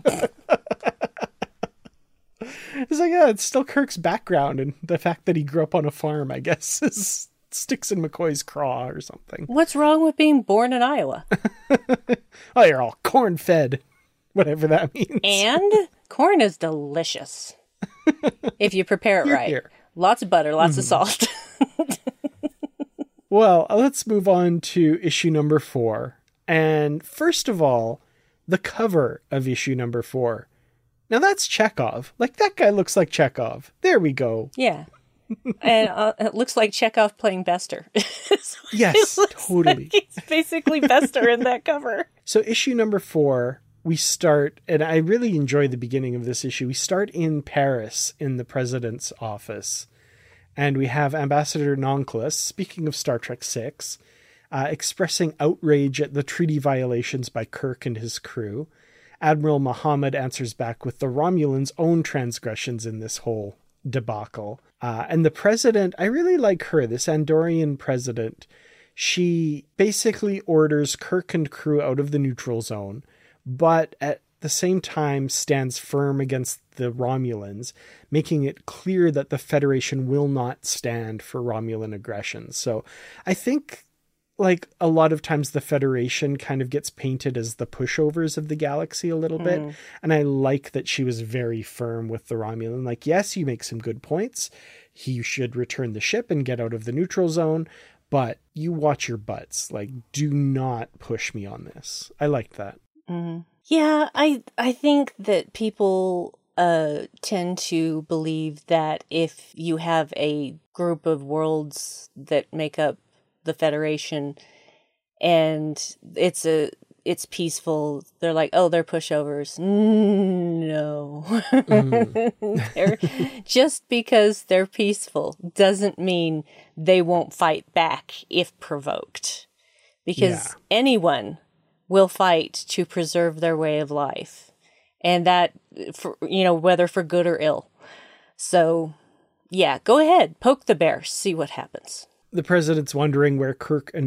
It's like, it's still Kirk's background, and the fact that he grew up on a farm, I guess, sticks in McCoy's craw or something. What's wrong with being born in Iowa? Oh, you're all corn-fed, whatever that means. And corn is delicious if you prepare it right. Here. Lots of butter, lots of salt. Well, let's move on to issue number 4. And first of all, the cover of issue number 4 Now that's Chekhov. Like, that guy looks like Chekhov. There we go. Yeah. And it looks like Chekhov playing Bester. So Yes, totally. Like he's basically Bester in that cover. So issue number 4, we start, and I really enjoy the beginning of this issue. We start in Paris in the president's office. And we have Ambassador Nonculus, speaking of Star Trek VI, expressing outrage at the treaty violations by Kirk and his crew. Admiral Muhammad answers back with the Romulans' own transgressions in this whole debacle. And the president, I really like her, this Andorian president. She basically orders Kirk and crew out of the neutral zone, but at the same time stands firm against the Romulans, making it clear that the Federation will not stand for Romulan aggression. So I think, like, a lot of times the Federation kind of gets painted as the pushovers of the galaxy a little bit. And I like that she was very firm with the Romulan. Like, yes, you make some good points. He should return the ship and get out of the neutral zone, but you watch your butts. Like, do not push me on this. I liked that. Yeah, I think that people tend to believe that if you have a group of worlds that make up the Federation and it's peaceful, they're like, oh, they're pushovers. No. Just because they're peaceful doesn't mean they won't fight back if provoked. Because anyone will fight to preserve their way of life. And that, for, whether for good or ill. So, yeah, go ahead, poke the bear, see what happens. The president's wondering where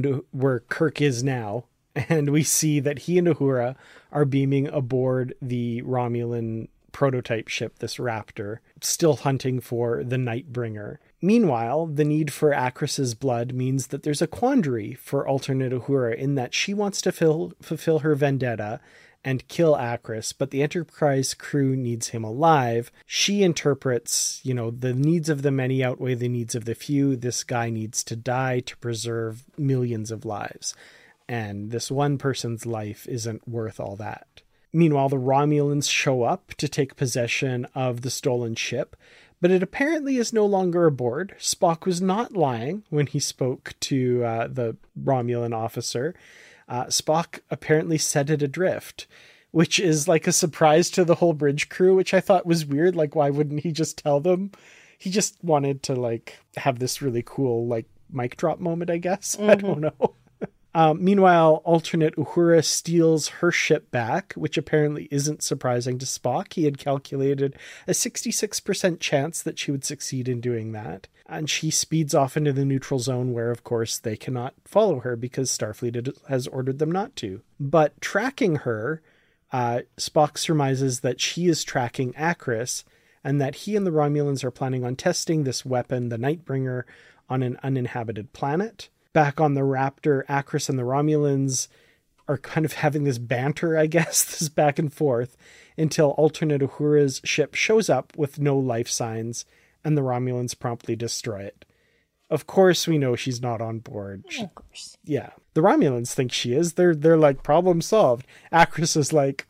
Kirk is now, and we see that he and Uhura are beaming aboard the Romulan prototype ship, this Raptor, still hunting for the Nightbringer. Meanwhile, the need for Akris's blood means that there's a quandary for alternate Uhura in that she wants to fulfill her vendetta and kill Akris, but the Enterprise crew needs him alive. She interprets, the needs of the many outweigh the needs of the few. This guy needs to die to preserve millions of lives. And this one person's life isn't worth all that. Meanwhile, the Romulans show up to take possession of the stolen ship, but it apparently is no longer aboard. Spock was not lying when he spoke to the Romulan officer. Spock apparently set it adrift, which is like a surprise to the whole bridge crew, which I thought was weird. Like, why wouldn't he just tell them? He just wanted to have this really cool mic drop moment, I guess. I don't know. Meanwhile, alternate Uhura steals her ship back, which apparently isn't surprising to Spock. He had calculated a 66% chance that she would succeed in doing that. And she speeds off into the neutral zone where, of course, they cannot follow her because Starfleet has ordered them not to. But tracking her, Spock surmises that she is tracking Akris and that he and the Romulans are planning on testing this weapon, the Nightbringer, on an uninhabited planet. Back on the Raptor, Akris and the Romulans are kind of having this banter, I guess, this back and forth, until alternate Uhura's ship shows up with no life signs, and the Romulans promptly destroy it. Of course, we know she's not on board. Of course. Yeah. The Romulans think she is. They're like, problem solved. Akris is like,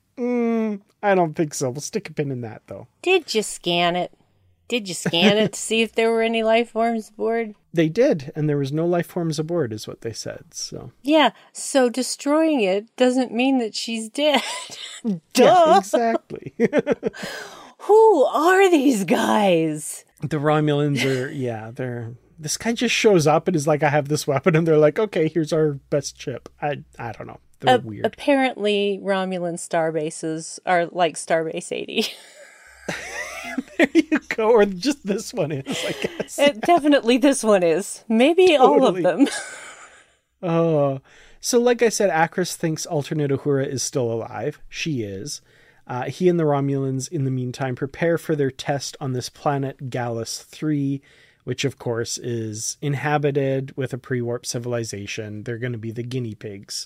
I don't think so. We'll stick a pin in that, though. Did you scan it? Did you scan it to see if there were any life forms aboard? They did, and there was no life forms aboard, is what they said. So yeah, so destroying it doesn't mean that she's dead. Duh! Yeah, exactly. Who are these guys? The Romulans are, this guy just shows up and is like, I have this weapon, and they're like, okay, here's our best ship. I don't know. They're weird. Apparently, Romulan starbases are like Starbase 80. There you go. Or just this one is, I guess. Definitely this one is. Maybe all of them. Oh. So like I said, Akris thinks alternate Uhura is still alive. She is. He and the Romulans, in the meantime, prepare for their test on this planet Gallus 3, which, of course, is inhabited with a pre-warp civilization. They're going to be the guinea pigs,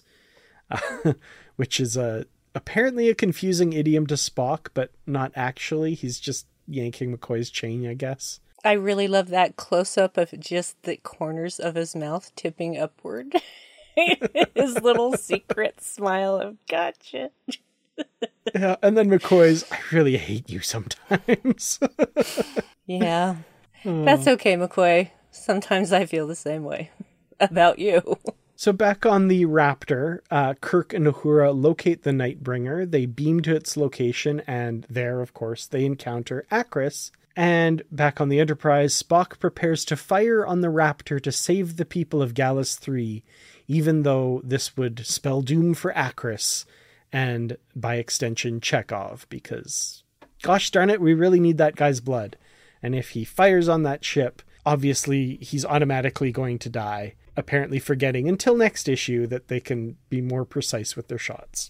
which is apparently a confusing idiom to Spock, but not actually. He's just yanking McCoy's chain, I guess. I really love that close-up of just the corners of his mouth tipping upward. His little secret smile of gotcha. Yeah, and then McCoy's, I really hate you sometimes. Yeah. That's okay, McCoy. Sometimes I feel the same way about you. So back on the Raptor, Kirk and Uhura locate the Nightbringer. They beam to its location, and there, of course, they encounter Akris. And back on the Enterprise, Spock prepares to fire on the Raptor to save the people of Gallus 3, even though this would spell doom for Akris, and by extension, Chekhov, because, gosh darn it, we really need that guy's blood. And if he fires on that ship, obviously he's automatically going to die, apparently forgetting until next issue that they can be more precise with their shots.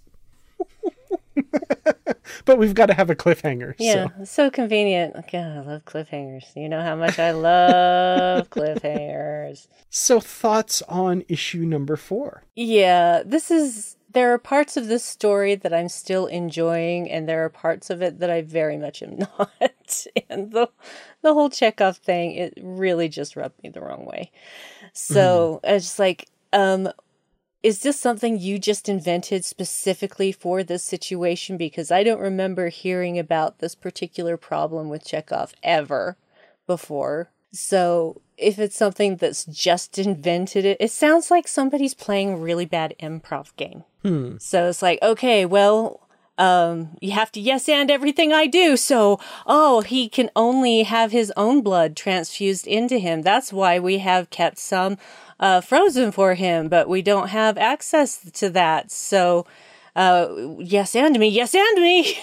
But we've got to have a cliffhanger. Yeah, so convenient. God, I love cliffhangers. You know how much I love cliffhangers. So thoughts on issue number 4? Yeah, there are parts of this story that I'm still enjoying, and there are parts of it that I very much am not. And the whole Chekhov thing, it really just rubbed me the wrong way. So it's like, is this something you just invented specifically for this situation? Because I don't remember hearing about this particular problem with Chekhov ever before. So if it's something that's just invented, it sounds like somebody's playing a really bad improv game. So it's like, okay, well, you have to yes and everything I do. So, he can only have his own blood transfused into him. That's why we have kept some frozen for him, but we don't have access to that. So, yes and me.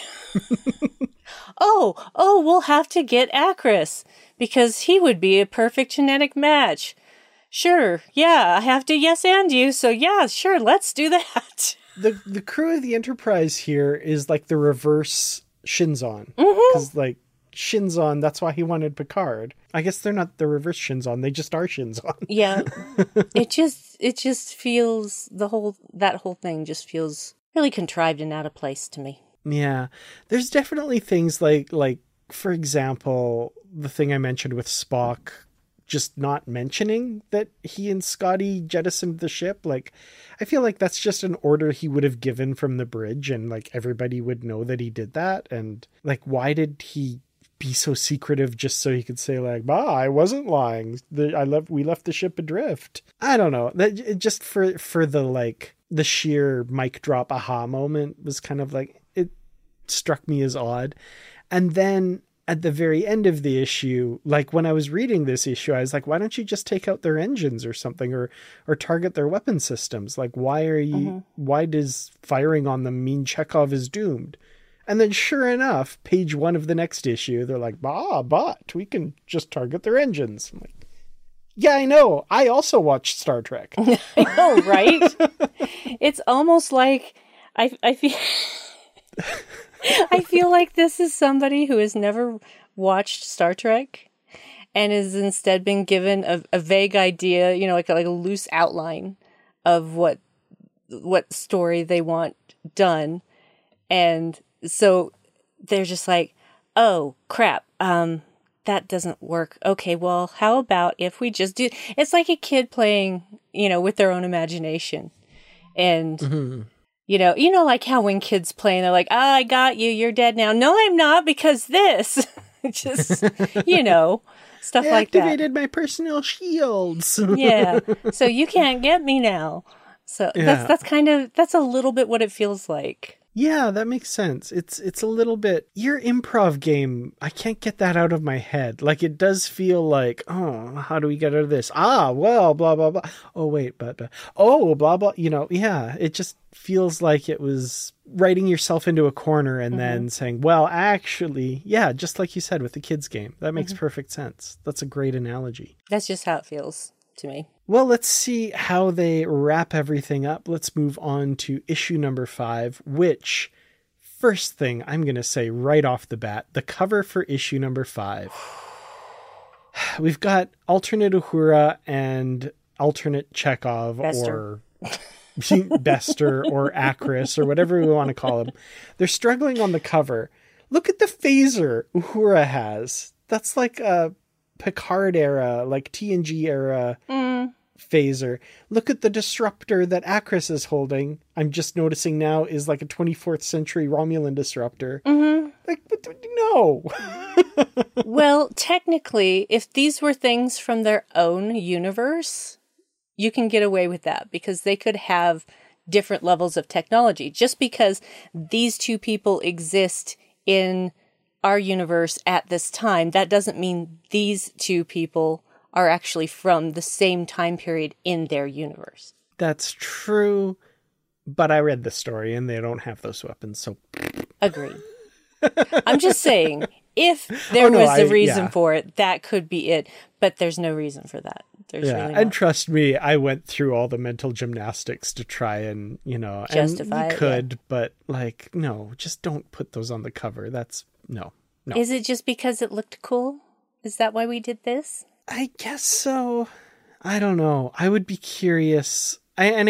We'll have to get Akris because he would be a perfect genetic match. Sure, yeah, I have to yes and you, so yeah, sure, let's do that. The crew of the Enterprise here is like the reverse Shinzon. Because, like, Shinzon, that's why he wanted Picard. I guess they're not the reverse Shinzon, they just are Shinzon. Yeah. It just feels, that whole thing just feels really contrived and out of place to me. Yeah. There's definitely things like, for example, the thing I mentioned with Spock just not mentioning that he and Scotty jettisoned the ship. Like, I feel like that's just an order he would have given from the bridge, and like everybody would know that he did that. And like, why did he be so secretive just so he could say like, I wasn't lying. We left the ship adrift. I don't know. That just for the like the sheer mic drop aha moment was kind of like, it struck me as odd. And then at the very end of the issue, like when I was reading this issue, I was like, why don't you just take out their engines or something, or target their weapon systems? Like, why does firing on them mean Chekhov is doomed? And then sure enough, page 1 of the next issue, they're like, but we can just target their engines. I'm like, yeah, I know. I also watched Star Trek. I know, right? It's almost like I feel... I feel like this is somebody who has never watched Star Trek and has instead been given a vague idea, like a loose outline of what story they want done. And so they're just like, oh, crap, that doesn't work. Okay, well, how about if we just do... It's like a kid playing, with their own imagination. And... Mm-hmm. Like how when kids play and they're like, I got you, you're dead now. No, I'm not, because this. Just, stuff like that. Activated my personal shields. Yeah. So you can't get me now. So yeah. That's a little bit what it feels like. Yeah, that makes sense. It's a little bit, your improv game, I can't get that out of my head. Like, it does feel like, how do we get out of this? Well, blah, blah, blah. Oh, wait, but blah, blah. Yeah, it just feels like it was writing yourself into a corner and then saying, well, actually, yeah, just like you said with the kids game. That makes perfect sense. That's a great analogy. That's just how it feels to me. Well, let's see how they wrap everything up. Let's move on to issue number 5, which, first thing I'm going to say right off the bat, the cover for issue number 5. We've got alternate Uhura and alternate Chekhov, Bester. or Bester, or Akris, or whatever we want to call him. They're struggling on the cover. Look at the phaser Uhura has. That's like a Picard era, like TNG era Phaser, look at the disruptor that Akris is holding. I'm just noticing now is like a 24th century Romulan disruptor. Like, no. Well, technically, if these were things from their own universe, you can get away with that because they could have different levels of technology. Just because these two people exist in our universe at this time, that doesn't mean these two people are actually from the same time period in their universe. That's true, but I read the story and they don't have those weapons, so... Agree. I'm just saying, if there was a reason for it, that could be it, but there's no reason for that. There's really not. And trust me, I went through all the mental gymnastics to try and, justify and you could, but like, no, just don't put those on the cover. That's, no. Is it just because it looked cool? Is that why we did this? I guess so. I don't know. I would be curious. I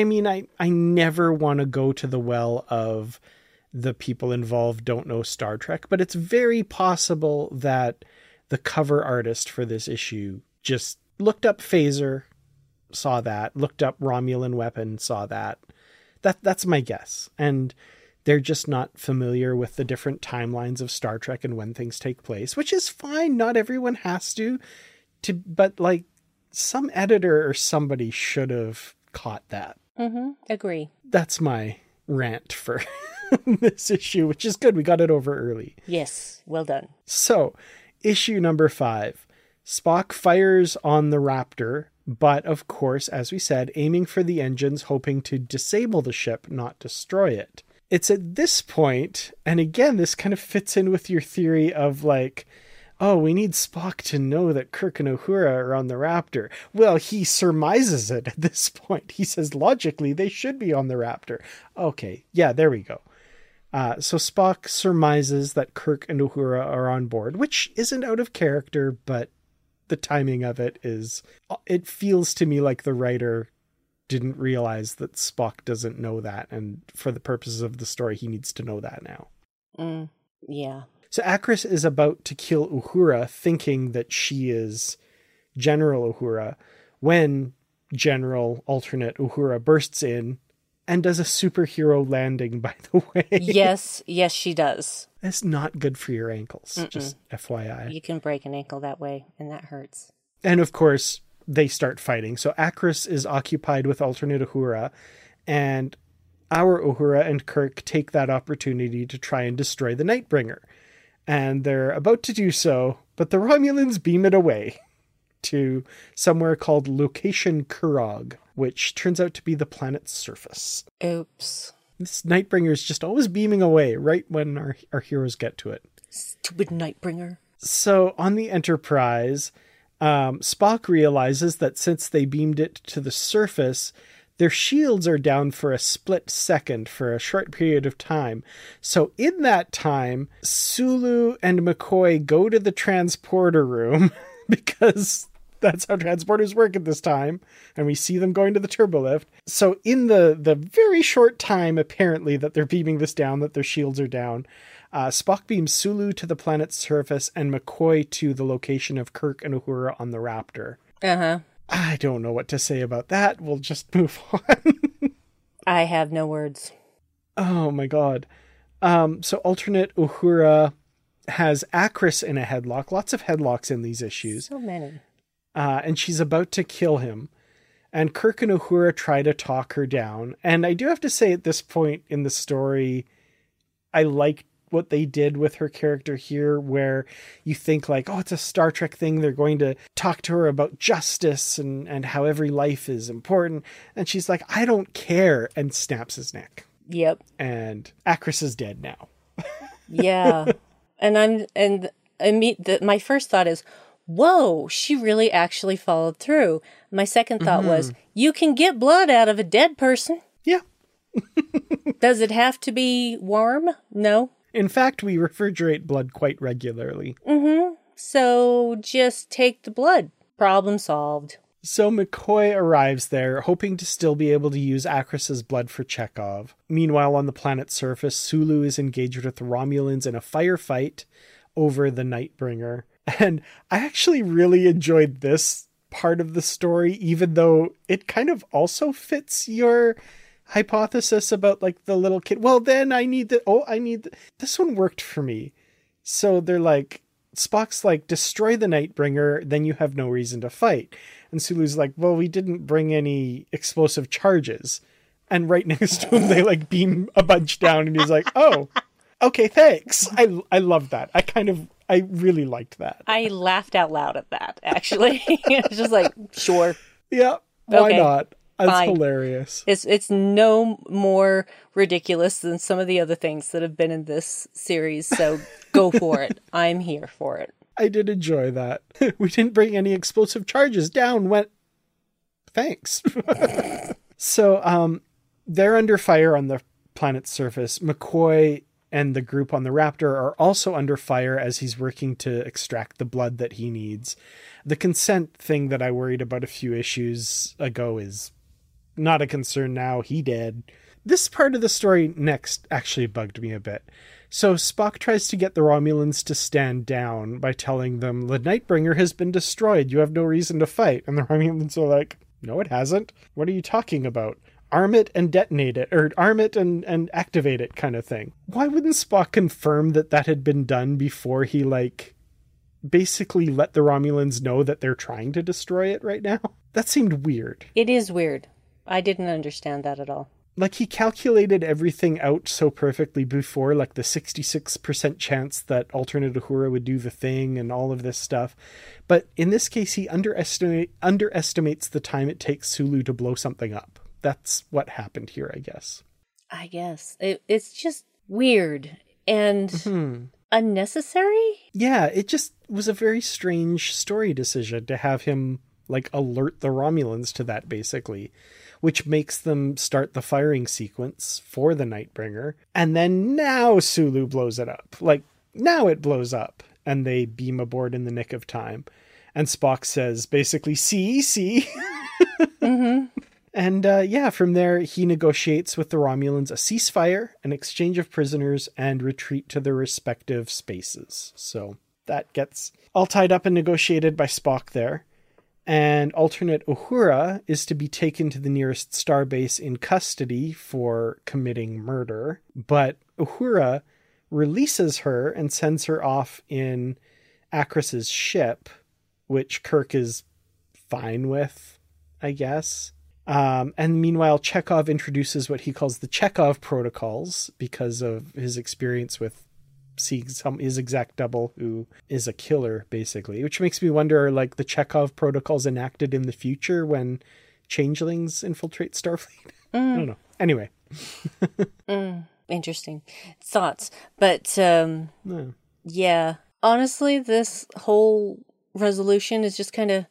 never want to go to the well of the people involved don't know Star Trek, but it's very possible that the cover artist for this issue just looked up Phaser, saw that, looked up Romulan weapon, saw that. That's my guess. And they're just not familiar with the different timelines of Star Trek and when things take place, which is fine. Not everyone has to, but like some editor or somebody should have caught that. Agree. That's my rant for this issue, which is good. We got it over early. Yes, well done. So, issue number 5. Spock fires on the Raptor, but of course, as we said, aiming for the engines, hoping to disable the ship, not destroy it. It's at this point, and again, this kind of fits in with your theory of like, oh, we need Spock to know that Kirk and Uhura are on the Raptor. Well, he surmises it at this point. He says, logically, they should be on the Raptor. Okay, yeah, there we go. So Spock surmises that Kirk and Uhura are on board, which isn't out of character, but the timing of it feels to me like the writer didn't realize that Spock doesn't know that. And for the purposes of the story, he needs to know that now. Yeah. So Akris is about to kill Uhura, thinking that she is General Uhura, when General alternate Uhura bursts in and does a superhero landing, by the way. Yes, she does. It's not good for your ankles, just FYI. You can break an ankle that way, and that hurts. And of course, they start fighting. So Akris is occupied with alternate Uhura, and our Uhura and Kirk take that opportunity to try and destroy the Nightbringer. And they're about to do so, but the Romulans beam it away to somewhere called Location Kurog, which turns out to be the planet's surface. Oops. This Nightbringer is just always beaming away right when our heroes get to it. Stupid Nightbringer. So on the Enterprise, Spock realizes that since they beamed it to the surface, their shields are down for a split second for a short period of time. So in that time, Sulu and McCoy go to the transporter room because that's how transporters work at this time. And we see them going to the turbolift. So in the very short time, apparently, that they're beaming this down, that their shields are down, Spock beams Sulu to the planet's surface and McCoy to the location of Kirk and Uhura on the Raptor. I don't know what to say about that. We'll just move on. I have no words. Oh my god. So alternate Uhura has Akris in a headlock. Lots of headlocks in these issues. So many. And she's about to kill him. And Kirk and Uhura try to talk her down. And I do have to say at this point in the story, I like what they did with her character here, where you think like, oh, it's a Star Trek thing. They're going to talk to her about justice and how every life is important. And she's like, I don't care, and snaps his neck. Yep. And Akris is dead now. Yeah. My first thought is, whoa, she really actually followed through. My second thought was, you can get blood out of a dead person. Yeah. Does it have to be warm? No. In fact, we refrigerate blood quite regularly. So just take the blood. Problem solved. So McCoy arrives there, hoping to still be able to use Akris's blood for Chekhov. Meanwhile, on the planet's surface, Sulu is engaged with the Romulans in a firefight over the Nightbringer. And I actually really enjoyed this part of the story, even though it kind of also fits your hypothesis about like the little kid. Well, then this one worked for me. So they're like, Spock's like, destroy the Nightbringer, then you have no reason to fight. And Sulu's like, well, we didn't bring any explosive charges. And right next to him, they like beam a bunch down, and he's like, oh, okay, thanks. I love that. I really liked that. I laughed out loud at that, actually. It's just like, sure. Yeah, why Okay, not? That's fine. hilarious. It's no more ridiculous than some of the other things that have been in this series, so go for it. I'm here for it. I did enjoy that. We didn't bring any explosive charges down. Thanks. So, they're under fire on the planet's surface. McCoy and the group on the Raptor are also under fire as he's working to extract the blood that he needs. The consent thing that I worried about a few issues ago is not a concern now. He did. This part of the story next actually bugged me a bit. So Spock tries to get the Romulans to stand down by telling them the Nightbringer has been destroyed. You have no reason to fight. And the Romulans are like, no, it hasn't. What are you talking about? Arm it and detonate it, or arm it and activate it kind of thing. Why wouldn't Spock confirm that had been done before he like basically let the Romulans know that they're trying to destroy it right now? That seemed weird. It is weird. I didn't understand that at all. Like he calculated everything out so perfectly before, like the 66% chance that alternate Uhura would do the thing and all of this stuff. But in this case, he underestimates the time it takes Sulu to blow something up. That's what happened here, I guess. It's just weird and unnecessary. Yeah, it just was a very strange story decision to have him like alert the Romulans to that, basically, which makes them start the firing sequence for the Nightbringer. And then now Sulu blows it up. Like, now it blows up and they beam aboard in the nick of time. And Spock says, basically, see? Mm-hmm. And from there, he negotiates with the Romulans a ceasefire, an exchange of prisoners, and retreat to their respective spaces. So that gets all tied up and negotiated by Spock there. And alternate Uhura is to be taken to the nearest starbase in custody for committing murder. But Uhura releases her and sends her off in Akris's ship, which Kirk is fine with, I guess. And meanwhile, Chekhov introduces what he calls the Chekhov protocols because of his experience with seeing his exact double who is a killer, basically, which makes me wonder, are like the Chekhov protocols enacted in the future when changelings infiltrate Starfleet? I don't know. Anyway. Interesting thoughts. But yeah, honestly, this whole resolution is just kind of,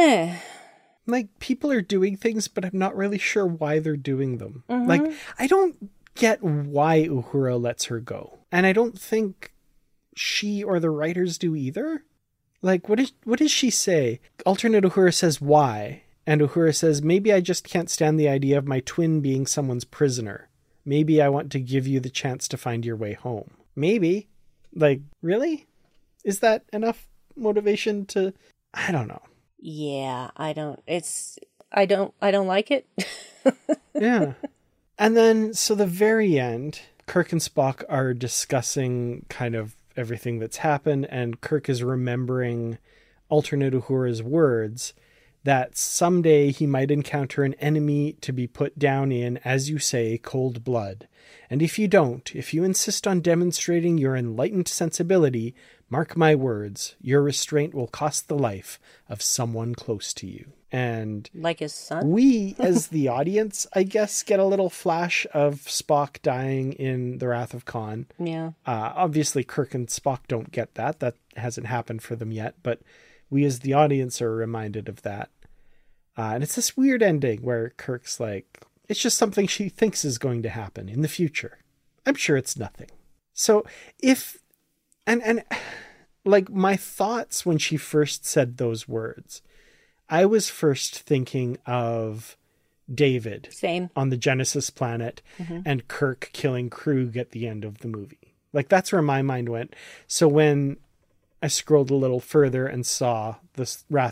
like, people are doing things, but I'm not really sure why they're doing them. Mm-hmm. Like, I don't get why Uhura lets her go. And I don't think she or the writers do either. Like, what does she say? Alternate Uhura says, why? And Uhura says, maybe I just can't stand the idea of my twin being someone's prisoner. Maybe I want to give you the chance to find your way home. Maybe. Like, really? Is that enough motivation to... I don't know. Yeah, I don't like it. Yeah. And then, so the very end, Kirk and Spock are discussing kind of everything that's happened, and Kirk is remembering alternate Uhura's words that someday he might encounter an enemy to be put down in, as you say, cold blood. And if you don't, if you insist on demonstrating your enlightened sensibility, mark my words, your restraint will cost the life of someone close to you. And like his son? We, as the audience, I guess, get a little flash of Spock dying in The Wrath of Khan. Yeah. Obviously, Kirk and Spock don't get that. That hasn't happened for them yet. But we, as the audience, are reminded of that. And it's this weird ending where Kirk's like, it's just something she thinks is going to happen in the future. I'm sure it's nothing. So if... And like, my thoughts when she first said those words... I was first thinking of David on the Genesis planet and Kirk killing Krug at the end of the movie. Like, that's where my mind went. So when I scrolled a little further and saw this Wrath of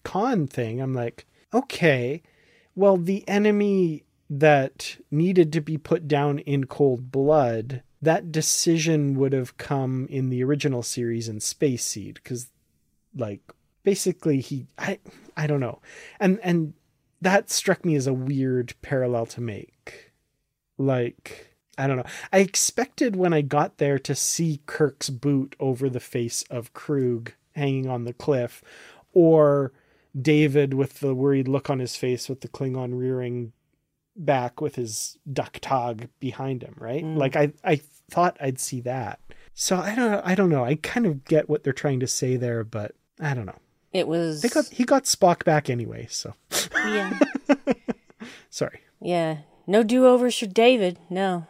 Khan thing, I'm like, okay, well, the enemy that needed to be put down in cold blood, that decision would have come in the original series in Space Seed, because, like, basically I don't know. And that struck me as a weird parallel to make. Like, I don't know. I expected when I got there to see Kirk's boot over the face of Krug hanging on the cliff, or David with the worried look on his face with the Klingon rearing back with his duck tog behind him, right? Like I thought I'd see that. So I don't know. I kind of get what they're trying to say there, but I don't know. It was he got Spock back anyway, so yeah. Sorry. Yeah. No do-overs for David. No.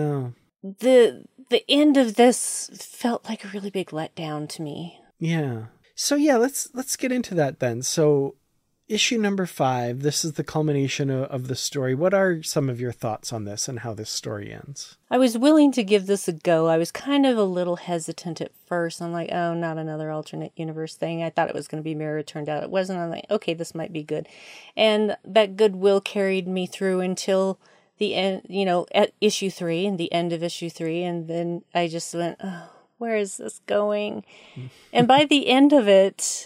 The end of this felt like a really big letdown to me. Yeah. So yeah, let's get into that then. So issue number 5, this is the culmination of the story. What are some of your thoughts on this and how this story ends? I was willing to give this a go. I was kind of a little hesitant at first. I'm like, oh, not another alternate universe thing. I thought it was going to be Mirror. It turned out it wasn't. I'm like, okay, this might be good. And that goodwill carried me through until the end, at issue 3 and the end of issue 3. And then I just went, oh, where is this going? And by the end of it,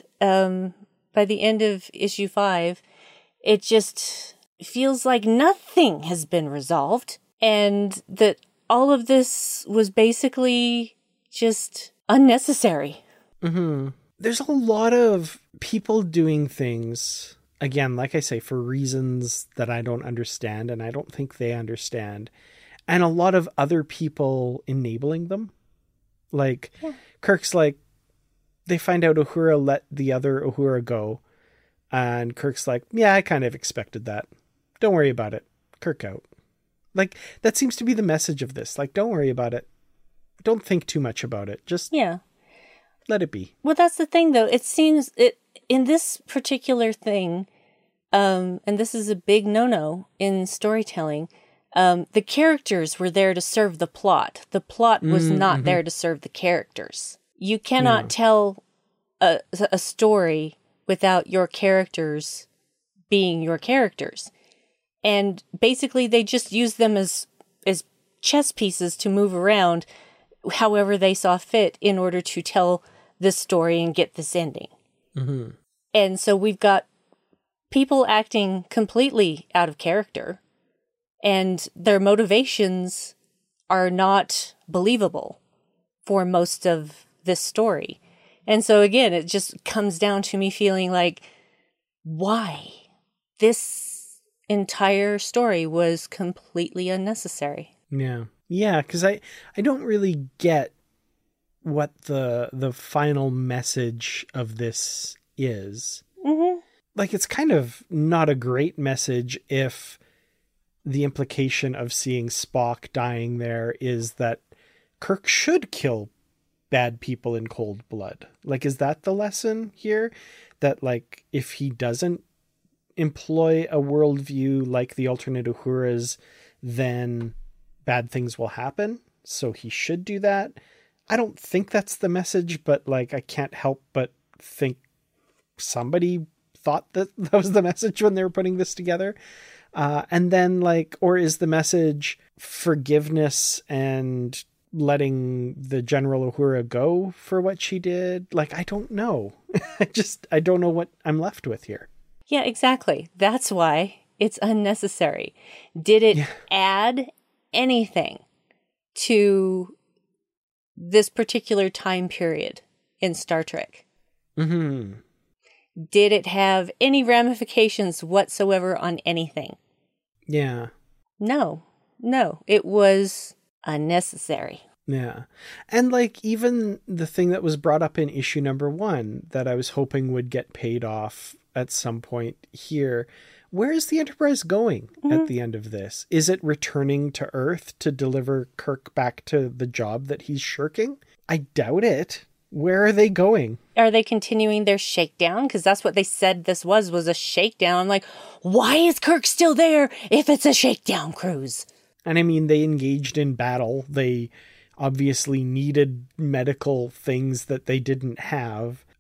by the end of issue 5, it just feels like nothing has been resolved, and that all of this was basically just unnecessary. Mm-hmm. There's a lot of people doing things, again, like I say, for reasons that I don't understand, and I don't think they understand, and a lot of other people enabling them. Like, yeah. Kirk's like, they find out Uhura let the other Uhura go. And Kirk's like, yeah, I kind of expected that. Don't worry about it. Kirk out. Like, that seems to be the message of this. Like, don't worry about it. Don't think too much about it. Just let it be. Well, that's the thing, though. It seems in this particular thing, and this is a big no-no in storytelling, the characters were there to serve the plot. The plot was not there to serve the characters. You cannot tell a story without your characters being your characters. And basically they just use them as chess pieces to move around however they saw fit in order to tell this story and get this ending. Mm-hmm. And so we've got people acting completely out of character, and their motivations are not believable for most of this story. And so again, it just comes down to me feeling like, why? This entire story was completely unnecessary. Yeah. Yeah, because I don't really get what the final message of this is. Mm-hmm. Like, it's kind of not a great message if the implication of seeing Spock dying there is that Kirk should kill bad people in cold blood. Like, is that the lesson here? That, like, if he doesn't employ a worldview like the alternate Uhuras, then bad things will happen. So he should do that. I don't think that's the message, but, like, I can't help but think somebody thought that was the message when they were putting this together. And then, like, or is the message forgiveness and letting the General Uhura go for what she did? Like, I don't know. I don't know what I'm left with here. Yeah, exactly. That's why it's unnecessary. Did it add anything to this particular time period in Star Trek? Mm-hmm. Did it have any ramifications whatsoever on anything? Yeah. No, it was unnecessary. Yeah. And, like, even the thing that was brought up in issue number 1 that I was hoping would get paid off at some point here, where is the Enterprise going at the end of this? Is it returning to Earth to deliver Kirk back to the job that he's shirking? I doubt it. Where are they going? Are they continuing their shakedown? Because that's what they said this was a shakedown. I'm like, why is Kirk still there if it's a shakedown cruise? And I mean, they engaged in battle. They obviously needed medical things that they didn't have.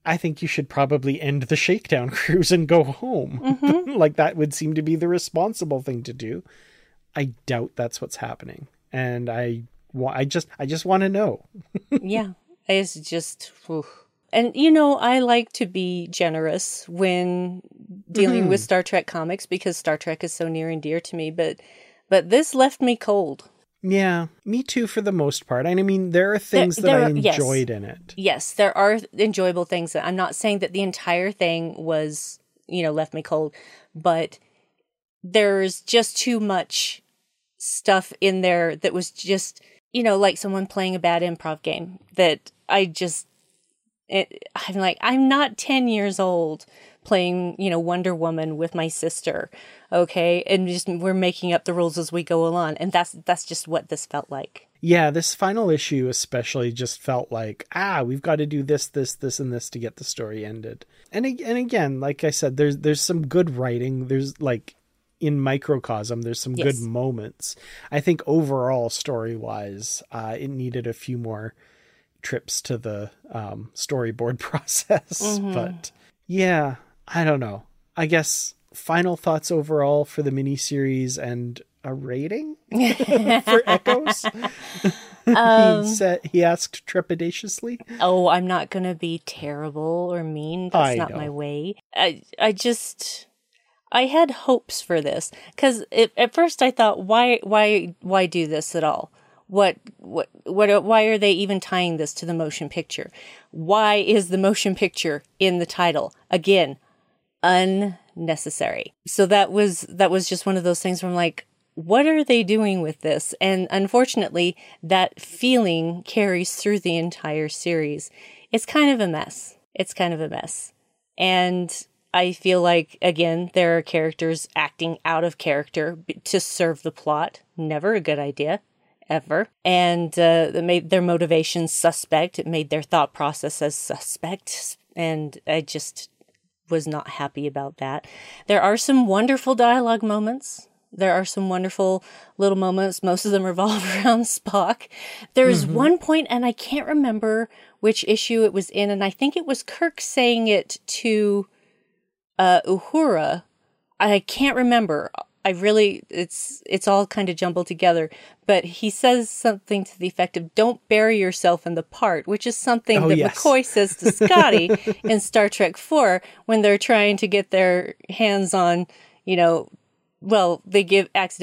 I think you should probably end the shakedown cruise and go home. Mm-hmm. Like that would seem to be the responsible thing to do. I doubt that's what's happening. And I just want to know. Yeah. It's just, oof. And, you know, I like to be generous when dealing with Star Trek comics because Star Trek is so near and dear to me. But this left me cold. Yeah, me too for the most part. And I mean, there are things that I enjoyed in it. Yes, there are enjoyable things. I'm not saying that the entire thing was, you know, left me cold. But there's just too much stuff in there that was just, you know, like someone playing a bad improv game that I'm like, I'm not 10 years old playing, you know, Wonder Woman with my sister. Okay. And just, we're making up the rules as we go along. And that's just what this felt like. Yeah. This final issue especially just felt like, we've got to do this, and this to get the story ended. And again, like I said, there's some good writing. There's like in microcosm, there's some good moments. I think overall story wise, it needed a few more trips to the storyboard process. But yeah, I don't know. I guess final thoughts overall for the miniseries and a rating for Echoes. He asked trepidatiously. Oh, I'm not going to be terrible or mean. That's not my way. I had hopes for this because at first I thought, why do this at all? Why are they even tying this to the motion picture? Why is the motion picture in the title? Again, unnecessary. So that was just one of those things where I'm like, what are they doing with this? And unfortunately, that feeling carries through the entire series. It's kind of a mess. And I feel like, again, there are characters acting out of character to serve the plot. Never a good idea. Ever. And it made their motivations suspect. It made their thought process as suspect. And I just was not happy about that. There are some wonderful dialogue moments. There are some wonderful little moments. Most of them revolve around Spock. There is one point, and I can't remember which issue it was in, and I think it was Kirk saying it to Uhura. I can't remember. It's all kind of jumbled together, but he says something to the effect of "Don't bury yourself in the part," which is something that McCoy says to Scotty in Star Trek 4 when they're trying to get their hands on, you know, well, they give this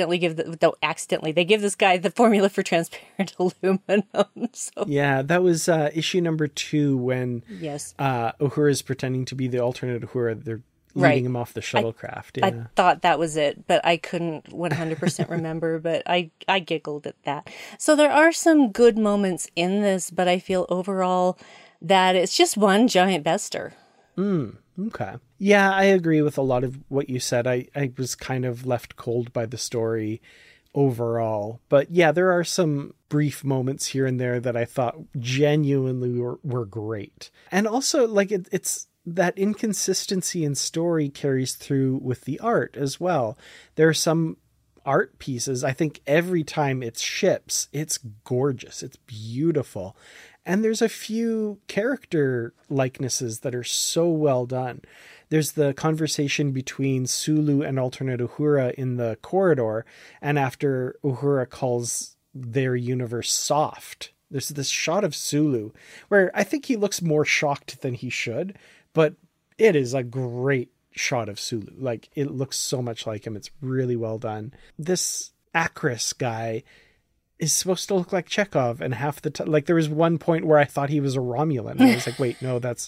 guy the formula for transparent aluminum. So. Yeah, that was issue number 2 when Uhura is pretending to be the alternate Uhura. They're leading him off the shuttlecraft. I thought that was it, but I couldn't 100% remember, but I giggled at that. So there are some good moments in this, but I feel overall that it's just one giant bester. Okay. Yeah, I agree with a lot of what you said. I was kind of left cold by the story overall. But yeah, there are some brief moments here and there that I thought genuinely were great. And also, like, it's that inconsistency in story carries through with the art as well. There are some art pieces. I think every time it's ships, it's gorgeous. It's beautiful. And there's a few character likenesses that are so well done. There's the conversation between Sulu and alternate Uhura in the corridor. And after Uhura calls their universe soft, there's this shot of Sulu where I think he looks more shocked than he should. But it is a great shot of Sulu. Like, it looks so much like him. It's really well done. This Akris guy is supposed to look like Chekhov, and half the time, like, there was one point where I thought he was a Romulan. And I was like, wait, no, that's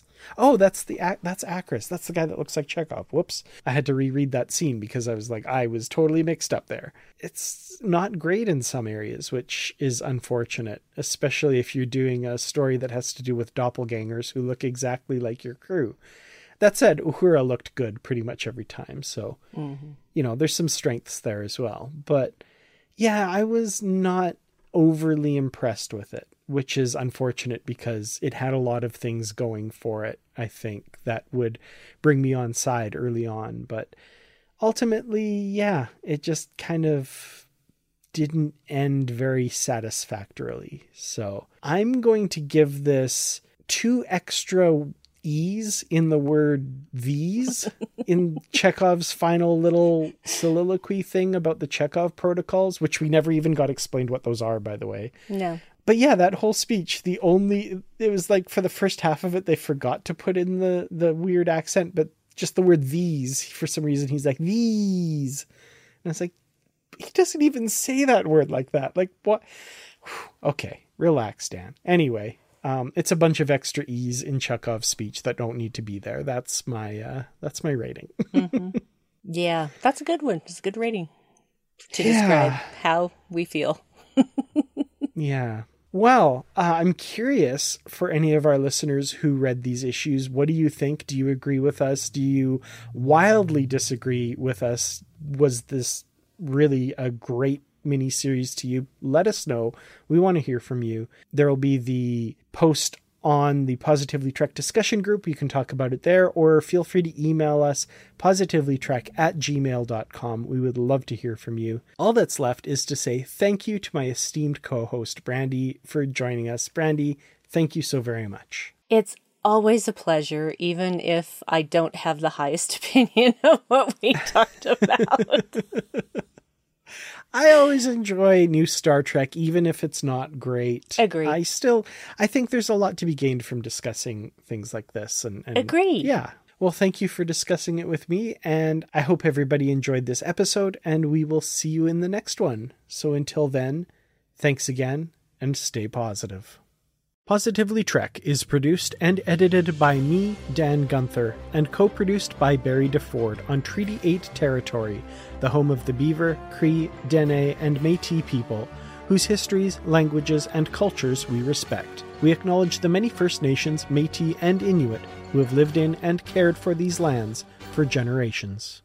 Akris. That's the guy that looks like Chekhov. Whoops. I had to reread that scene because I was like, I was totally mixed up there. It's not great in some areas, which is unfortunate, especially if you're doing a story that has to do with doppelgangers who look exactly like your crew. That said, Uhura looked good pretty much every time. So, you know, there's some strengths there as well. But yeah, I was not overly impressed with it, which is unfortunate because it had a lot of things going for it, I think, that would bring me on side early on. But ultimately, yeah, it just kind of didn't end very satisfactorily. So I'm going to give this 2 extra E's in the word these in Chekhov's final little soliloquy thing about the Chekhov protocols, which we never even got explained what those are, by the way. No. But yeah, that whole speech, it was like for the first half of it, they forgot to put in the weird accent, but just the word these, for some reason, he's like, these. And it's like, he doesn't even say that word like that. Like, what? Okay, relax, Dan. Anyway. It's a bunch of extra E's in Chekhov's speech that don't need to be there. That's my rating. Mm-hmm. Yeah, that's a good one. It's a good rating to describe how we feel. Yeah. Well, I'm curious for any of our listeners who read these issues. What do you think? Do you agree with us? Do you wildly disagree with us? Was this really a great mini-series to you? Let us know. We want to hear from you. There will be the post on the Positively Trek discussion group. You can talk about it there, or feel free to email us positivelytrek@gmail.com. We would love to hear from you. All that's left is to say thank you to my esteemed co-host Brandy for joining us. Brandy, thank you so very much. It's always a pleasure, even if I don't have the highest opinion of what we talked about. I always enjoy new Star Trek, even if it's not great. Agreed. I think there's a lot to be gained from discussing things like this. And Agreed. Yeah. Well, thank you for discussing it with me, and I hope everybody enjoyed this episode, and we will see you in the next one. So until then, thanks again, and stay positive. Positively Trek is produced and edited by me, Dan Gunther, and co-produced by Barry DeFord on Treaty 8 territory, the home of the Beaver, Cree, Dene, and Métis people, whose histories, languages, and cultures we respect. We acknowledge the many First Nations, Métis, and Inuit who have lived in and cared for these lands for generations.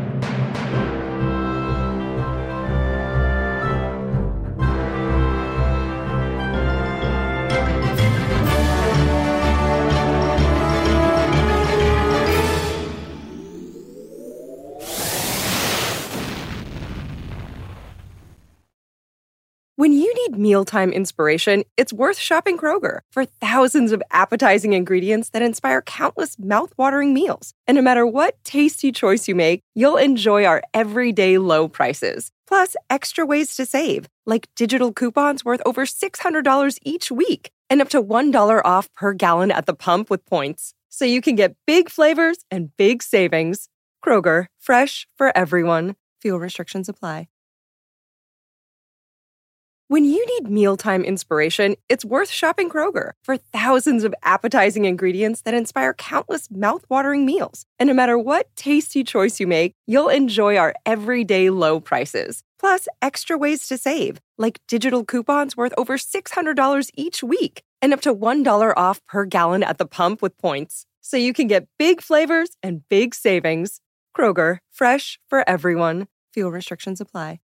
When you need mealtime inspiration, it's worth shopping Kroger for thousands of appetizing ingredients that inspire countless mouth-watering meals. And no matter what tasty choice you make, you'll enjoy our everyday low prices. Plus, extra ways to save, like digital coupons worth over $600 each week and up to $1 off per gallon at the pump with points. So you can get big flavors and big savings. Kroger, fresh for everyone. Fuel restrictions apply. When you need mealtime inspiration, it's worth shopping Kroger for thousands of appetizing ingredients that inspire countless mouth-watering meals. And no matter what tasty choice you make, you'll enjoy our everyday low prices. Plus, extra ways to save, like digital coupons worth over $600 each week and up to $1 off per gallon at the pump with points. So you can get big flavors and big savings. Kroger, fresh for everyone. Fuel restrictions apply.